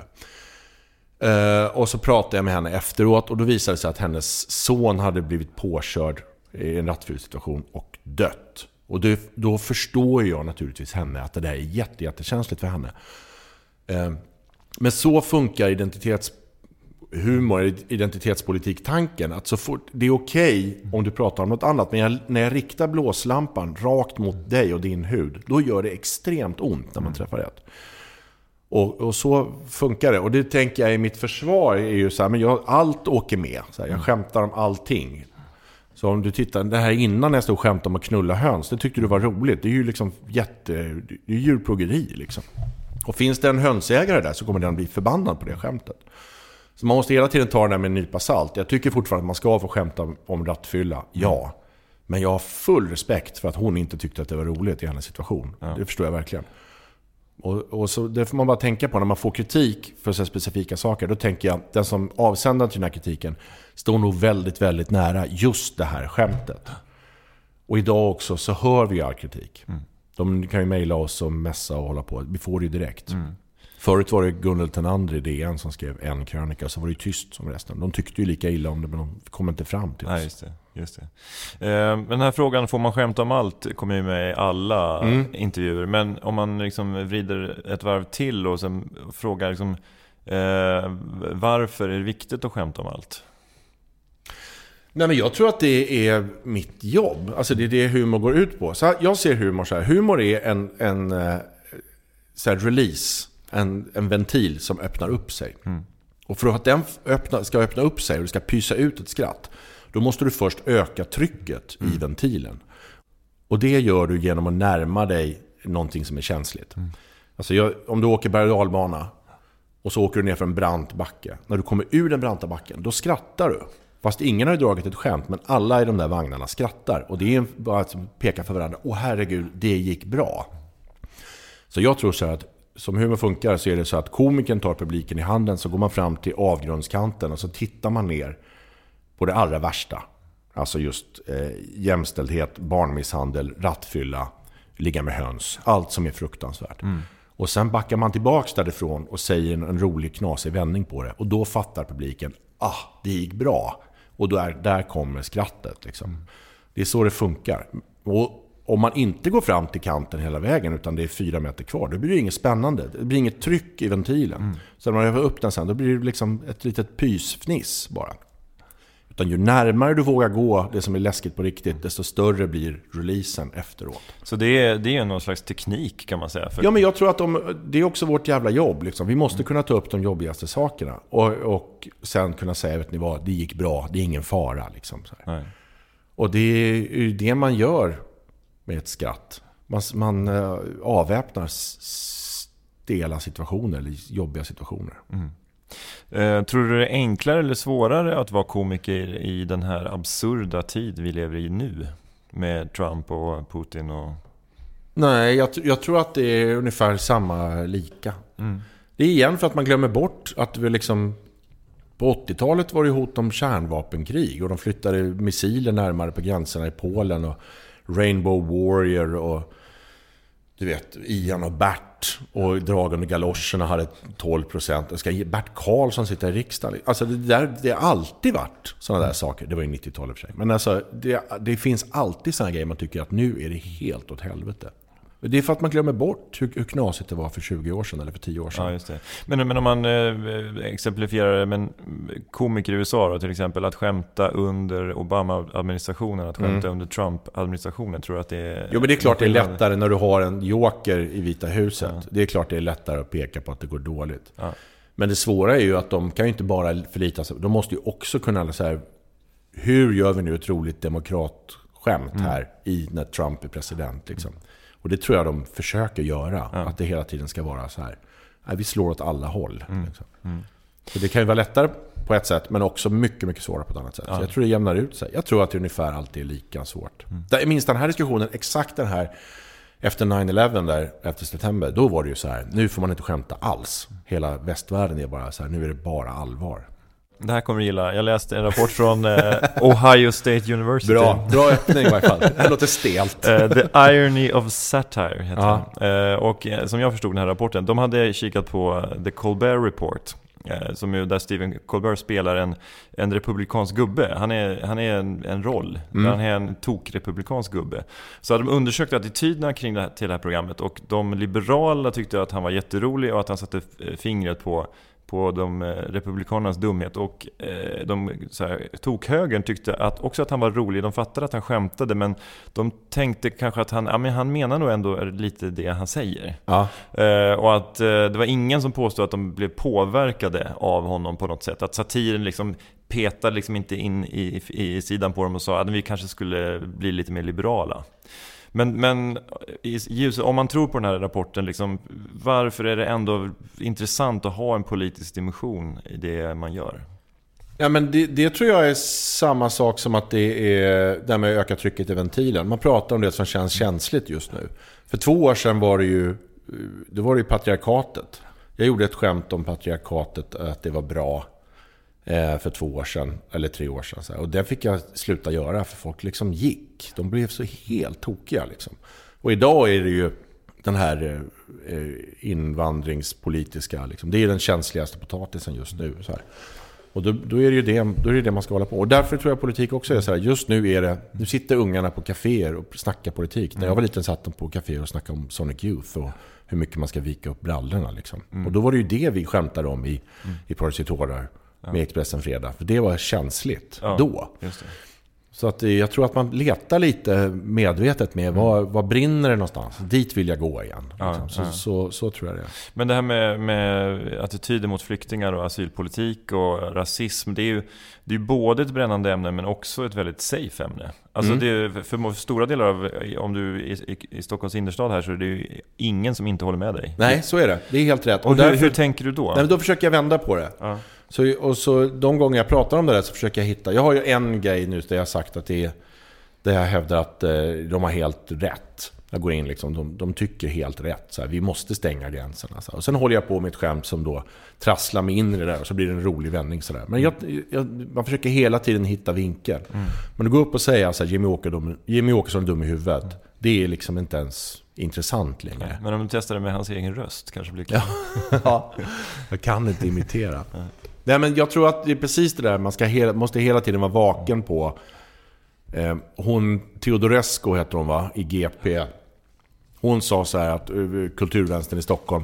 S7: Uh, och så pratade jag med henne efteråt och då visade det sig att hennes son hade blivit påkörd i en rattfyllsituation och dött. Och det, då förstår jag naturligtvis henne att det där är jätte, jättekänsligt för henne. Uh, men så funkar identitetshumor, identitetspolitik-tanken. Att så fort, det är okej om du pratar om något annat, men jag, när jag riktar blåslampan rakt mot dig och din hud, då gör det extremt ont när man träffar rätt. Och, och så funkar det. Och det tänker jag i mitt försvar är ju så här, men jag, allt åker med. Så här, jag skämtar om allting. Så om du tittar, det här innan jag stod och skämtade om att knulla höns, det tyckte du var roligt. Det är ju liksom jätte, det är djurplågeri liksom. Och finns det en hönsägare där så kommer den bli förbannad på det skämtet. Så man måste hela tiden ta det där med en nypa salt. Jag tycker fortfarande att man ska få skämta om rattfylla, ja. Men jag har full respekt för att hon inte tyckte att det var roligt i hennes situation. Ja. Det förstår jag verkligen. Och, och så det får man bara tänka på när man får kritik för så specifika saker. Då tänker jag, den som avsänder till den här kritiken står nog väldigt, väldigt nära just det här skämtet. Och idag också så hör vi all kritik. Mm. De kan ju mejla oss och mässa och hålla på. Vi får det ju direkt. Mm. Förut var det Gunnel Tenander i D N som skrev en krönika, så var det ju tyst som resten. De tyckte ju lika illa om det, men de kom inte fram till oss.
S5: Nej, just det. Just det. Eh, den här frågan, får man skämta om allt, kommer ju med i alla mm. intervjuer. Men om man liksom vrider ett varv till och sen frågar liksom, eh, varför är det viktigt att skämta om allt?
S7: Nej, men jag tror att det är mitt jobb. Alltså det är det humor går ut på. Så jag ser humor så här. Humor är en, en så här release. En, en ventil som öppnar upp sig. Mm. Och för att den öppna, ska öppna upp sig och du ska pysa ut ett skratt, då måste du först öka trycket mm. i ventilen. Och det gör du genom att närma dig någonting som är känsligt. Mm. Alltså jag, om du åker berg- och dalbana och så åker du ner för en brant backe. När du kommer ur den branta backen, då skrattar du. Fast ingen har ju dragit ett skämt, men alla i de där vagnarna skrattar. Och det är bara att peka för varandra. Åh herregud, det gick bra. Så jag tror så här att som humor funkar så är det så att komikern tar publiken i handen, så går man fram till avgrundskanten och så tittar man ner på det allra värsta. Alltså just eh, jämställdhet, barnmisshandel, rattfylla, ligga med höns. Allt som är fruktansvärt. Mm. Och sen backar man tillbaks därifrån och säger en, en rolig knasig vändning på det. Och då fattar publiken, ah, det gick bra. Och då är, där kommer skrattet. Liksom. Mm. Det är så det funkar. Och om man inte går fram till kanten hela vägen utan det är fyra meter kvar, då blir det inget spännande. Det blir inget tryck i ventilen. Mm. Så när man övar upp den sen, då blir det liksom ett litet pysfniss bara. Utan ju närmare du vågar gå det som är läskigt på riktigt, desto större blir releasen efteråt.
S5: Så det är, det är någon slags teknik kan man säga. För...
S7: Ja, men jag tror att de, det är också vårt jävla jobb. Liksom. Vi måste kunna ta upp de jobbigaste sakerna. Och, och sen kunna säga, vet ni vad, det gick bra, det är ingen fara. Liksom, så här.
S5: Nej.
S7: Och det är ju det man gör med ett skratt. Man, man äh, avväpnar stela situationer eller jobbiga situationer.
S5: Mm. Eh, tror du det är enklare eller svårare att vara komiker i den här absurda tid vi lever i nu? Med Trump och Putin och...
S7: Nej, jag, jag tror att det är ungefär samma lika. Mm. Det är igen för att man glömmer bort att vi liksom... På åttiotalet var det hot om kärnvapenkrig och de flyttade missiler närmare på gränserna i Polen och Rainbow Warrior och du vet, Ian och Bert och Dragan och galoscherna hade tolv procent. Jag ska ge Bert Karlsson sitta i riksdagen. Alltså det där, det har alltid varit sådana där saker. Det var ju nittiotalet för sig. Men alltså det, det finns alltid sådana grejer man tycker att nu är det helt åt helvete. Det är för att man glömmer bort hur, hur knasigt det var för tjugo år sedan eller för tio år sedan.
S5: Ja, just det. Men, men om man eh, exemplifierar det med en komiker i U S A då, till exempel, att skämta under Obama-administrationen, att skämta mm. under Trump-administrationen, tror du att det är...
S7: Jo, men det är klart det är lättare när du har en joker i Vita huset. Ja. Det är klart det är lättare att peka på att det går dåligt. Ja. Men det svåra är ju att de kan ju inte bara förlita sig. De måste ju också kunna så här, hur gör vi nu ett roligt demokratskämt mm. här i när Trump är president liksom. Och det tror jag de försöker göra. Ja. Att det hela tiden ska vara så här. Nej, vi slår åt alla håll. Mm. Liksom. Mm. Så det kan ju vara lättare på ett sätt. Men också mycket, mycket svårare på ett annat sätt. Ja. Så jag tror det jämnar ut sig. Jag tror att det ungefär alltid är lika svårt. Mm. Där, minst den här diskussionen, exakt den här efter nine eleven där, efter september. Då var det ju så här. Nu får man inte skämta alls. Hela västvärlden är bara så här. Nu är det bara allvar.
S5: Det här kommer du gilla. Jag läste en rapport från eh, Ohio State University.
S7: Bra, bra öppning i varje fall. Det låter stelt.
S5: Uh, The Irony of Satire heter det. Uh, och uh, som jag förstod den här rapporten, de hade kikat på The Colbert Report, uh, som ju där Stephen Colbert spelar en, en republikansk gubbe. Han är, han är en, en roll. Mm. Han är en tok-republikansk gubbe. Så hade de undersökt attityderna kring det här, till det här programmet, och de liberala tyckte att han var jätterolig och att han satte fingret på på de republikanernas dumhet, och eh, de så här, tokhögern tyckte att också att han var rolig. De fattade att han skämtade, men de tänkte kanske att han, ja, men han menar nog ändå lite det han säger. Ja. Eh, och att eh, det var ingen som påstod att de blev påverkade av honom på något sätt. Att satiren liksom petade liksom inte in i, i, i sidan på dem och sa att vi kanske skulle bli lite mer liberala. Men, men om man tror på den här rapporten, liksom, varför är det ändå intressant att ha en politisk dimension i det man gör?
S7: Ja, men det, det tror jag är samma sak som att det är där med att öka trycket i ventilen. Man pratar om det som känns känsligt just nu. För två år sedan var det ju, det var det ju patriarkatet. Jag gjorde ett skämt om patriarkatet, att det var bra för två år sedan eller tre år sedan. Och det fick jag sluta göra, för folk liksom gick. De blev så helt tokiga liksom. Och idag är det ju den här invandringspolitiska liksom. Det är den känsligaste potatisen just nu så här. Och då, då är det ju det, då är det det man ska hålla på. Och därför tror jag politik också är så här. Just nu är det, nu sitter ungarna på kaféer och snackar politik. Mm. När jag var liten satt de på kaféer och snackade om Sonic Youth och hur mycket man ska vika upp brallorna liksom. Mm. Och då var det ju det vi skämtade om i, mm. i Porrcitorer. Ja. Med Expressen Fredag. För det var känsligt ja, då. Just det. Så att jag tror att man letar lite medvetet med mm. vad, vad brinner det någonstans. Dit vill jag gå igen. Ja, liksom. så, ja. så, så, så tror jag det är.
S5: Men det här med, med attityder mot flyktingar och asylpolitik och rasism, det är ju det är både ett brännande ämne men också ett väldigt safe ämne. Alltså mm. det är, för stora delar av, om du är i, i Stockholms innerstad här, så är det ju ingen som inte håller med dig.
S7: Nej, så är det. Det är helt rätt.
S5: Och, och hur, därför, hur tänker du då?
S7: Nej, men då försöker jag vända på det. Ja. Så, och så de gånger jag pratar om det där så försöker jag hitta. Jag har ju en grej nu där jag har sagt att det är, där jag hävdar att eh, de har helt rätt. Jag går in liksom, de, de tycker helt rätt. Så här, vi måste stänga gränserna. Så. Och sen håller jag på med ett skämt som då trasslar mig in i det där. Och så blir det en rolig vändning. Så där. Men jag, jag, man försöker hela tiden hitta vinkeln. Mm. Men att gå upp och säga att Jimmy, Åker, Jimmy Åkesson är dum i huvudet. Mm. Det är liksom inte ens intressant längre.
S5: Nej, men om du testar det med hans egen röst kanske blir kul.
S7: Ja, jag kan inte imitera. Nej, men jag tror att det är precis det där. Man ska hela, måste hela tiden vara vaken på. Eh, hon, Teodorescu heter hon va, i G P. Hon sa så här att uh, kulturvänstern i Stockholm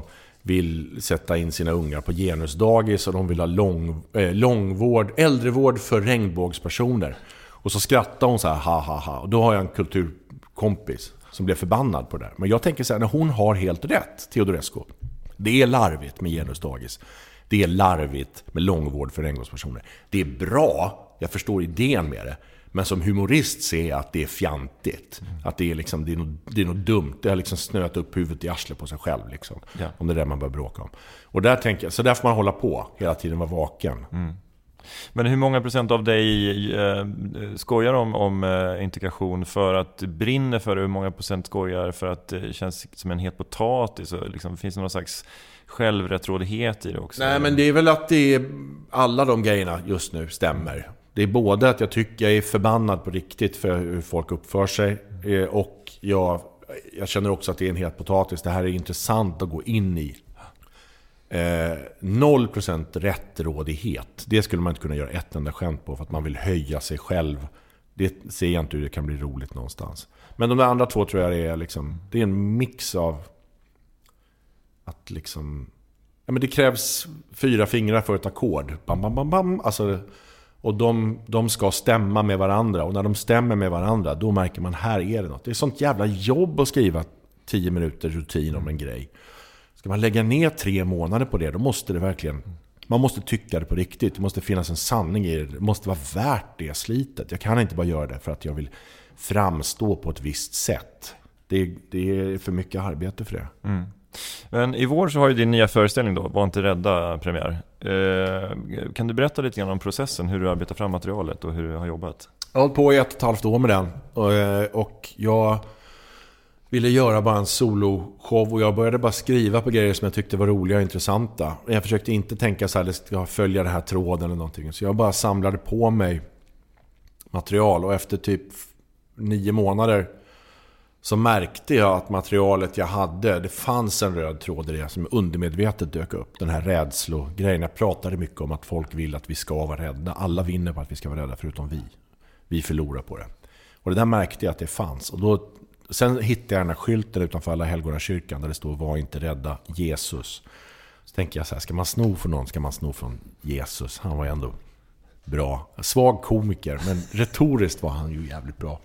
S7: vill sätta in sina ungar på genusdagis och de vill ha lång, eh, långvård, äldrevård för regnbågspersoner. Och så skrattar hon så här, ha ha ha. Och då har jag en kulturkompis som blev förbannad på det där. Men jag tänker så här, när hon har helt rätt, Teodorescu. Det är larvigt med genusdagis. Det är larvigt med långvård för regnbågspersoner. Det är bra, jag förstår idén med det. Men som humorist ser jag att det är fjantigt. Mm. Att det är, liksom, det, är något, det är något dumt. Det har liksom snöat upp huvudet i arslet på sig själv. Liksom, ja. Om det är det man bör bråka om. Och där tänker jag, så där får man hålla på hela tiden, vara vaken.
S5: Mm. Men hur många procent av dig eh, skojar om, om eh, integration för att du brinner för det? Hur många procent skojar för att det känns som en het potatis? Och liksom, finns det någon slags självrättrådighet i det också?
S7: Nej, men det är väl att det är, alla de grejerna just nu stämmer. Det är både att jag tycker jag är förbannad på riktigt för hur folk uppför sig. Eh, och jag, jag känner också att det är en het potatis. Det här är intressant att gå in i. Eh, noll procent rättrådighet. Det skulle man inte kunna göra ett enda skämt på för att man vill höja sig själv. Det ser jag inte hur det kan bli roligt någonstans. Men de där andra två tror jag är liksom, det är en mix av att liksom, ja, men det krävs fyra fingrar för ett ackord. Bam, bam, bam, bam. Alltså, och de, de ska stämma med varandra. Och när de stämmer med varandra, då märker man, här är det något. Det är sånt jävla jobb att skriva tio minuter rutin om en grej. Ska man lägga ner tre månader på det, då måste det verkligen, man måste tycka det på riktigt. Det måste finnas en sanning i det. Det måste vara värt det slitet. Jag kan inte bara göra det för att jag vill framstå på ett visst sätt. Det, det är för mycket arbete för det.
S5: Mm. Men i vår så har ju din nya föreställning då, Var inte rädda, premiär. Eh, kan du berätta lite grann om processen, hur du arbetar fram materialet och hur du har jobbat?
S7: Jag har hållit på i ett och ett halvt år med den. Och, och jag ville göra bara en soloshow och jag började bara skriva på grejer som jag tyckte var roliga och intressanta. Jag försökte inte tänka så här, att jag ska följa den här tråden eller någonting. Så jag bara samlade på mig material och efter typ nio månader så märkte jag att materialet jag hade, det fanns en röd tråd i det som undermedvetet dök upp. Den här rädslogrejen. Jag pratade mycket om att folk vill att vi ska vara rädda. Alla vinner på att vi ska vara rädda förutom vi. Vi förlorar på det. Och det där märkte jag att det fanns. Och då, sen hittade jag den här skylten utanför Alla helgonakyrkan där det står var inte rädda, Jesus. Så tänker jag så här, ska man sno från någon ska man sno från Jesus. Han var ju ändå bra. Svag komiker, men retoriskt var han ju jävligt bra.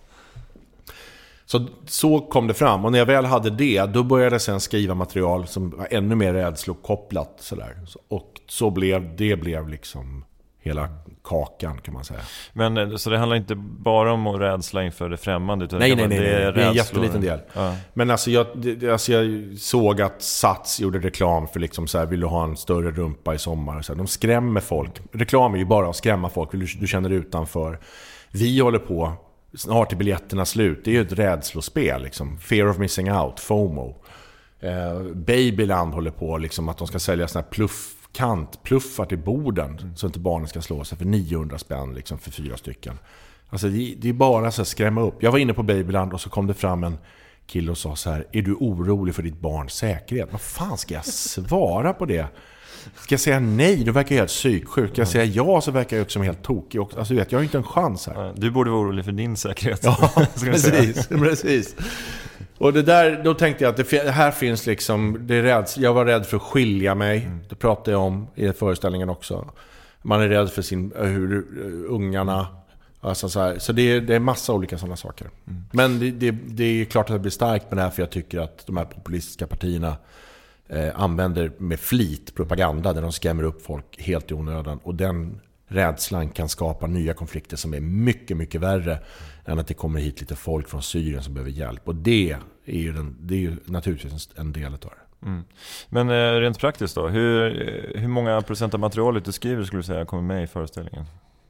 S7: Så, så kom det fram. Och när jag väl hade det, då började jag sen skriva material som var ännu mer rädslokopplat. Sådär. Och så blev det blev liksom hela kakan, kan man säga.
S5: Men så det handlar inte bara om rädsla inför det främmande? Utan
S7: nej, nej,
S5: nej,
S7: nej.
S5: Det är,
S7: det är en jätteliten del. Ja. Men alltså jag, det, alltså jag såg att Sats gjorde reklam för liksom så här, vill du ha en större rumpa i sommar? Så här, de skrämmer folk. Reklam är ju bara att skrämma folk. Du, du känner utanför. Vi håller på... Snart är biljetterna slut. Det är ju ett rädslospel liksom. Fear of missing out, FOMO. eh, Babyland håller på liksom, att de ska sälja såna här pluffkant pluffar till borden mm. så inte barnen ska slå sig för niohundra spänn liksom, för fyra stycken. Alltså det, det är bara så att skrämma upp. Jag var inne på Babyland och så kom det fram en kille och sa så här: är du orolig för ditt barns säkerhet? Vad fan ska jag svara på det? Ska jag säga nej, då verkar jag helt psyksjuk. Ska jag säga ja, så verkar jag också som helt tokig. Alltså vet, jag har inte en chans här.
S5: Du borde vara orolig för din säkerhet.
S7: Ja, precis, precis. Och det där, då tänkte jag att det här finns liksom, det är rädd, jag var rädd för att skilja mig. Mm. Det pratade jag om i föreställningen också. Man är rädd för sin, hur ungarna, alltså så här. Så det är, det är massa olika sådana saker. Mm. Men det, det, det är klart att det blir starkt med det här, för jag tycker att de här populistiska partierna Eh, använder med flit propaganda där de skrämmer upp folk helt i onödan, och den rädslan kan skapa nya konflikter som är mycket, mycket värre än att det kommer hit lite folk från Syrien som behöver hjälp, och det är ju, den, det är ju naturligtvis en del av det.
S5: Mm. Men eh, rent praktiskt då, hur, hur många procent av materialet du skriver skulle du säga kommer med i föreställningen?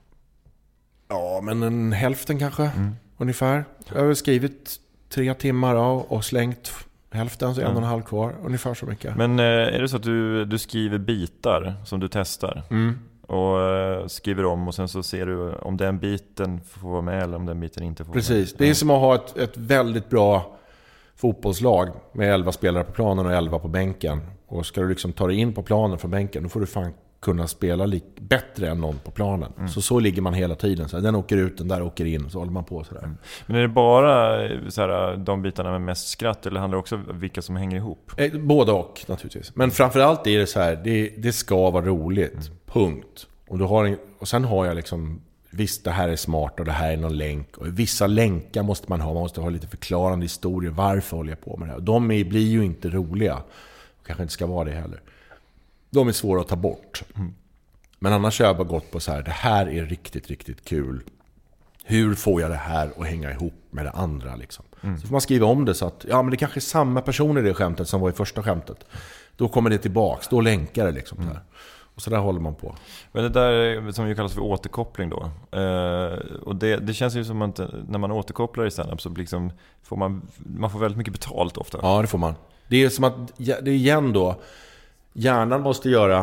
S7: Ja, men en hälften kanske, mm. ungefär. Jag har skrivit tre timmar och, och slängt hälften, så en och en halv kvar, ungefär så mycket.
S5: Men är det så att du, du skriver bitar som du testar
S7: mm.
S5: och skriver om, och sen så ser du om den biten får vara med eller om den biten inte får
S7: Precis.
S5: vara med?
S7: Det är som att ha ett, ett väldigt bra fotbollslag med elva spelare på planen och elva på bänken. Och ska du liksom ta dig in på planen från bänken, då får du fan kunna spela lik- bättre än någon på planen. Mm. Så så ligger man hela tiden. Så här, den åker ut, den där åker in och så håller man på sådär. Mm.
S5: Men är det bara så här, de bitarna med mest skratt eller handlar det också om vilka som hänger ihop?
S7: Eh, båda och naturligtvis. Men framförallt är det så här, det, det ska vara roligt. Mm. Punkt. Och, du har en, och sen har jag liksom, visst det här är smart och det här är någon länk. Och vissa länkar måste man ha. Man måste ha lite förklarande historier. Varför håller jag på med det här? De är, blir ju inte roliga. Kanske inte ska vara det heller. De är svåra att ta bort. Mm. Men annars har jag bara gått på så här, det här är riktigt, riktigt kul. Hur får jag det här att hänga ihop med det andra liksom? Mm. Så får man skriva om det så att, ja men det kanske är samma person i det skämtet som var i första skämtet. Då kommer det tillbaks, då länkar det liksom. Mm. Så här. Och så där håller man på.
S5: Men det där som ju kallas för återkoppling då. Eh, och det, det känns ju som att när man återkopplar i stand-up så liksom får man, man får väldigt mycket betalt ofta.
S7: Ja, det får man. Det är som att, det är igen då, hjärnan måste göra,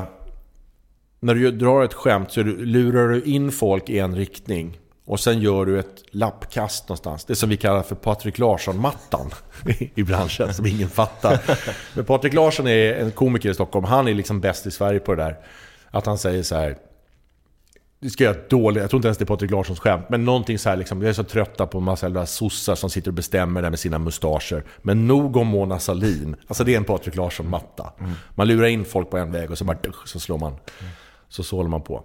S7: när du drar ett skämt så lurar du in folk i en riktning och sen gör du ett lappkast någonstans. Det som vi kallar för Patrik Larsson-mattan i branschen som ingen fattar. Men Patrik Larsson är en komiker i Stockholm. Han är liksom bäst i Sverige på det där. Att han säger så här, det ska jag dåligt, jag tror inte ens det är Patrik Larssons skämt, men någonting så här liksom, jag är så trötta på en massa jävla sossar som sitter och bestämmer där med sina mustascher. Men nog om Mona Sahlin. Alltså det är en Patrik Larsson-matta. Mm. Man lurar in folk på en väg och så bara så slår man. Mm. Så så håller man på.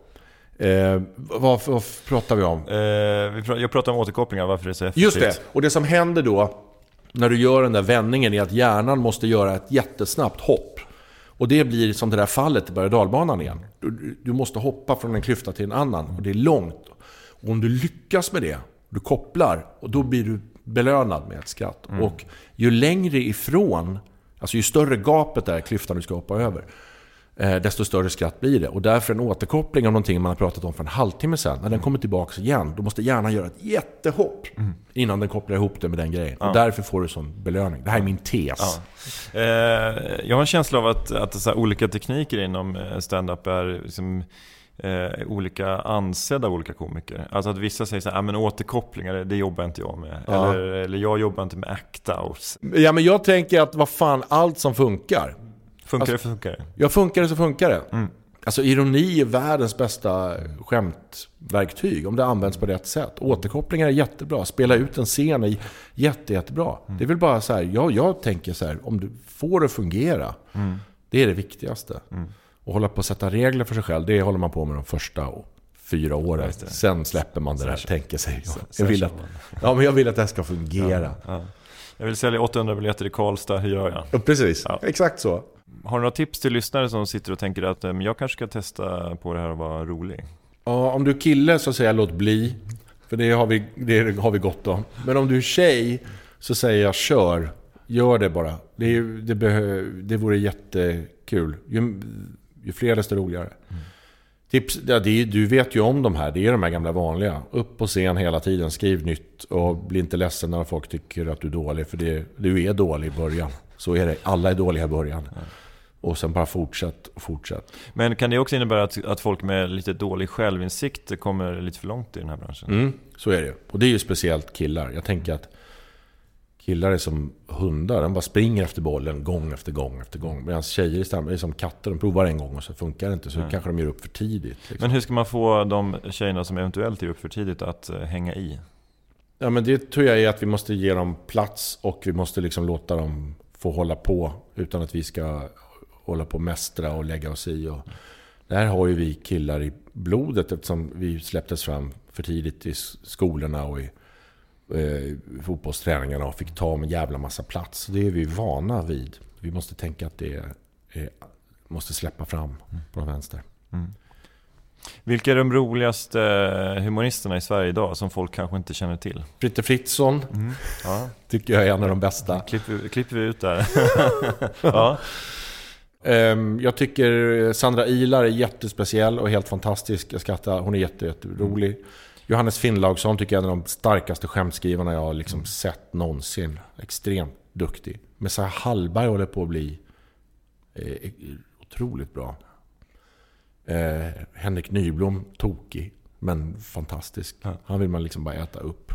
S7: Eh, vad, vad pratar vi om?
S5: Eh, vi pratar, jag pratar om återkopplingar, varför det är så effektivt.
S7: Just det, och det som händer då när du gör den där vändningen är att hjärnan måste göra ett jättesnabbt hopp. Och det blir som det där fallet i berg- och dalbanan igen. Du, du måste hoppa från en klyfta till en annan. Och det är långt. Och om du lyckas med det, du kopplar, och då blir du belönad med ett skratt. Mm. Och ju längre ifrån, alltså ju större gapet är klyftan du ska hoppa över, eh, desto större skratt blir det. Och därför en återkoppling av någonting man har pratat om för en halvtimme sedan, när den kommer tillbaka igen, då måste hjärnan göra ett jättehopp mm. innan den kopplar ihop det med den grejen. Ja. Och därför får du sån belöning. Det här är min tes.
S5: Ja. Eh, jag har en känsla av att, att så här, olika tekniker inom stand-up är liksom, eh, olika ansedda av olika komiker. Alltså att vissa säger så här, ah, men återkopplingar, det jobbar inte jag med. Ja. Eller, eller jag jobbar inte med act-outs.
S7: Ja, men jag tänker att vad fan, allt som funkar.
S5: Funkar
S7: alltså,
S5: det, funkar det?
S7: Ja, funkar det så funkar det.
S5: Mm.
S7: Alltså ironi är världens bästa skämtverktyg om det används på rätt sätt. Återkopplingar är jättebra. Spela ut en scen är jätte, jättebra. Mm. Det är väl bara så här, jag, jag tänker så här, om du får det fungera, mm. det är det viktigaste. Mm. Och hålla på att sätta regler för sig själv, det håller man på med de första fyra åren. Sen släpper man det där, tänker sig. Jag, jag, vill att, ja, men jag vill att det här ska fungera.
S5: Ja, ja. Jag vill sälja åttahundra biljetter i Karlstad, hur gör jag?
S7: Ja, precis, ja. Exakt så.
S5: Har du några tips till lyssnare som sitter och tänker att men jag kanske ska testa på det här och vara rolig?
S7: Ja, om du är kille så säger jag låt bli. För det har vi, det har vi gott om. Men om du är tjej så säger jag kör. Gör det bara. Det, är, det, behö, det vore jättekul. Ju, ju fler desto roligare. Mm. Tips, ja, det är, du vet ju om de här. Det är de här gamla vanliga. Upp på scen hela tiden. Skriv nytt. Och bli inte ledsen när folk tycker att du är dålig. För det, du är dålig i början. Så är det. Alla är dåliga i början. Ja. Och sen bara fortsätt och fortsätt.
S5: Men kan det också innebära att, att folk med lite dålig självinsikt kommer lite för långt i den här branschen?
S7: Mm, så är det. Och det är ju speciellt killar. Jag tänker att killar är som hundar. De bara springer efter bollen gång efter gång efter gång. Medan tjejer istället är som katter. De provar en gång och så funkar det inte. Så mm. kanske de ger upp för tidigt. Liksom.
S5: Men hur ska man få de tjejerna som eventuellt ger upp för tidigt att uh, hänga i?
S7: Ja, men det tror jag är att vi måste ge dem plats. Och vi måste liksom låta dem få hålla på. Utan att vi ska hålla på mästra och lägga oss i. Och där har ju vi killar i blodet. Eftersom vi släpptes fram för tidigt i skolorna och i eh, fotbollsträningarna och fick ta en jävla massa plats. Det är vi vana vid. Vi måste tänka att det är, måste släppa fram på vänster. Mm.
S5: Vilka är de roligaste humoristerna i Sverige idag som folk kanske inte känner till?
S7: Fritte Fritzson mm. ja. tycker jag är en av de bästa.
S5: Klipper, klipper vi ut där. ja.
S7: um, jag tycker Sandra Ilar är jättespeciell och helt fantastisk. Jag skrattar, hon är jätte, jätterolig. Mm. Johannes Finnlaugsson tycker jag är en av de starkaste skämtskrivarna jag har liksom mm. sett någonsin. Extremt duktig. Messiah Hallberg håller på att bli eh, otroligt bra. Eh, Henrik Nyblom, tokig men fantastisk. Ja. Han vill man liksom bara äta upp.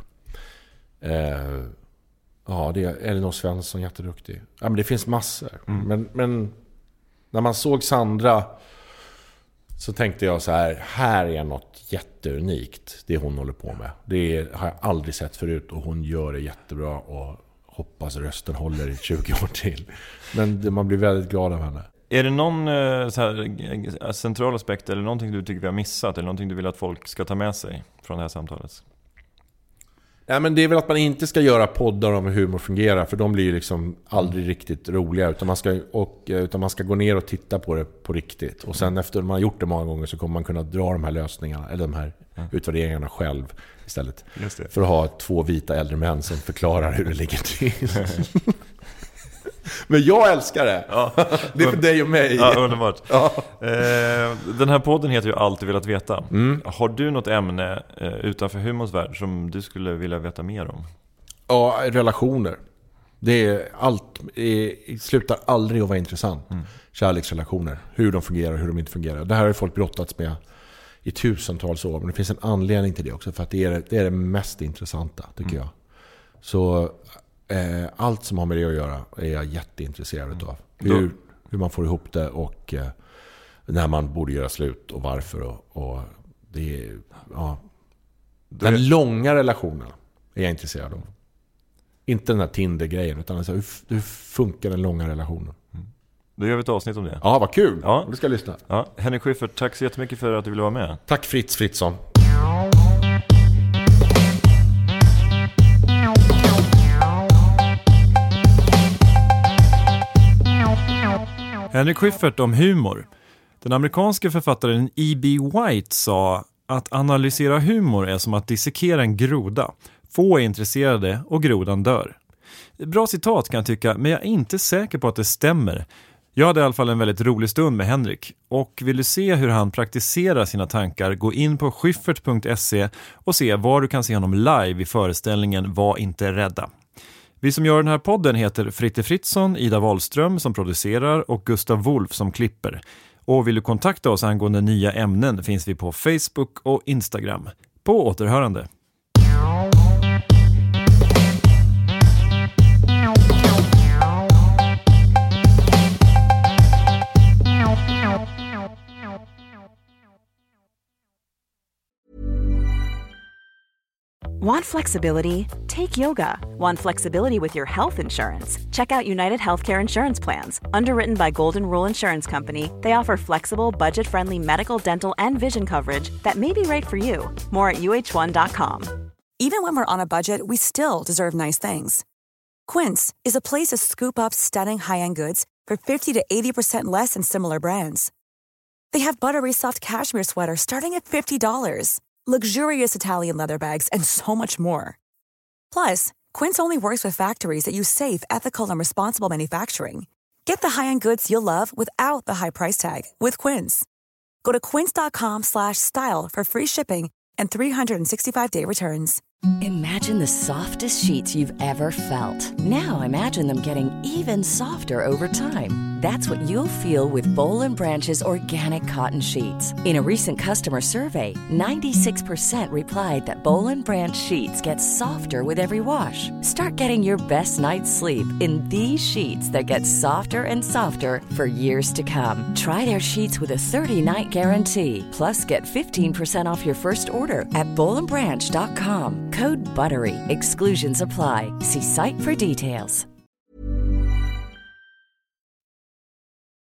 S7: Eh, ja, det är Elinor Svensson, jätteduktig. Ja, men det finns massor. Mm. Men, men när man såg Sandra så tänkte jag så här, här är något jätteunikt det hon håller på med. Det har jag aldrig sett förut och hon gör det jättebra och hoppas rösten håller i tjugo år till. Men det, man blir väldigt glad av henne.
S5: Är det någon så här, central aspekt eller någonting du tycker vi har missat eller någonting du vill att folk ska ta med sig från det här samtalet?
S7: Ja, men det är väl att man inte ska göra poddar om hur humor fungerar, för de blir ju liksom aldrig riktigt roliga, utan man ska, och, utan man ska gå ner och titta på det på riktigt. Och sen efter man har gjort det många gånger så kommer man kunna dra de här lösningarna eller de här mm. utvärderingarna själv istället.
S5: Just det.
S7: För att ha två vita äldre män som förklarar hur det ligger till. Men jag älskar det. Ja. Det är för dig och mig.
S5: Ja, underbart.
S7: Ja.
S5: Eh, den här podden heter ju Allt du velat veta.
S7: Mm.
S5: Har du något ämne eh, utanför humorns värld som du skulle vilja veta mer om?
S7: Ja, relationer. Det är allt är, slutar aldrig att vara intressant. Mm. Kärleksrelationer. Hur de fungerar, hur de inte fungerar. Det här har folk brottats med i tusentals år. Men det finns en anledning till det också. För att det är det, är det mest intressanta, tycker mm. jag. Så... Eh, allt som har med det att göra är jag jätteintresserad av. Hur, hur man får ihop det och eh, när man borde göra slut och varför. Och, och det är, ja. Den är... långa relationen är jag intresserad av. Inte den här Tinder-grejen, utan alltså, hur, hur funkar den långa relationen?
S5: Mm. Då gör vi ett avsnitt om det.
S7: Ja, vad kul.
S5: Ja.
S7: Du ska lyssna.
S5: Ja. Henrik Schyffert, tack så jättemycket för att du ville vara med.
S7: Tack Fritz Fritzson.
S5: Henrik Schyffert om humor. Den amerikanske författaren E B White sa att analysera humor är som att dissekera en groda. Få är intresserade och grodan dör. Bra citat kan jag tycka, men jag är inte säker på att det stämmer. Jag hade i alla fall en väldigt rolig stund med Henrik. Och vill du se hur han praktiserar sina tankar, gå in på schyffert punkt se och se var du kan se honom live i föreställningen Var inte rädda. Vi som gör den här podden heter Fritte Fritzson, Ida Wahlström som producerar och Gustav Wolf som klipper. Och vill du kontakta oss angående nya ämnen finns vi på Facebook och Instagram. På återhörande.
S1: Want flexibility? Take yoga. Want flexibility with your health insurance? Check out United Healthcare Insurance Plans. Underwritten by Golden Rule Insurance Company, they offer flexible, budget-friendly medical, dental, and vision coverage that may be right for you. More at U H one dot com.
S2: Even when we're on a budget, we still deserve nice things. Quince is a place to scoop up stunning high-end goods for fifty to eighty percent less than similar brands. They have buttery soft cashmere sweaters starting at fifty dollars. Luxurious Italian leather bags, and so much more. Plus, Quince only works with factories that use safe, ethical, and responsible manufacturing. Get the high-end goods you'll love without the high price tag with Quince. Go to quince dot com slash style for free shipping and three sixty-five day returns.
S9: Imagine the softest sheets you've ever felt. Now imagine them getting even softer over time. That's what you'll feel with Boll and Branch's organic cotton sheets. In a recent customer survey, ninety-six percent replied that Boll and Branch sheets get softer with every wash. Start getting your best night's sleep in these sheets that get softer and softer for years to come. Try their sheets with a thirty night guarantee. Plus, get fifteen percent off your first order at boll and branch dot com. Code BUTTERY. Exclusions apply. See site for details.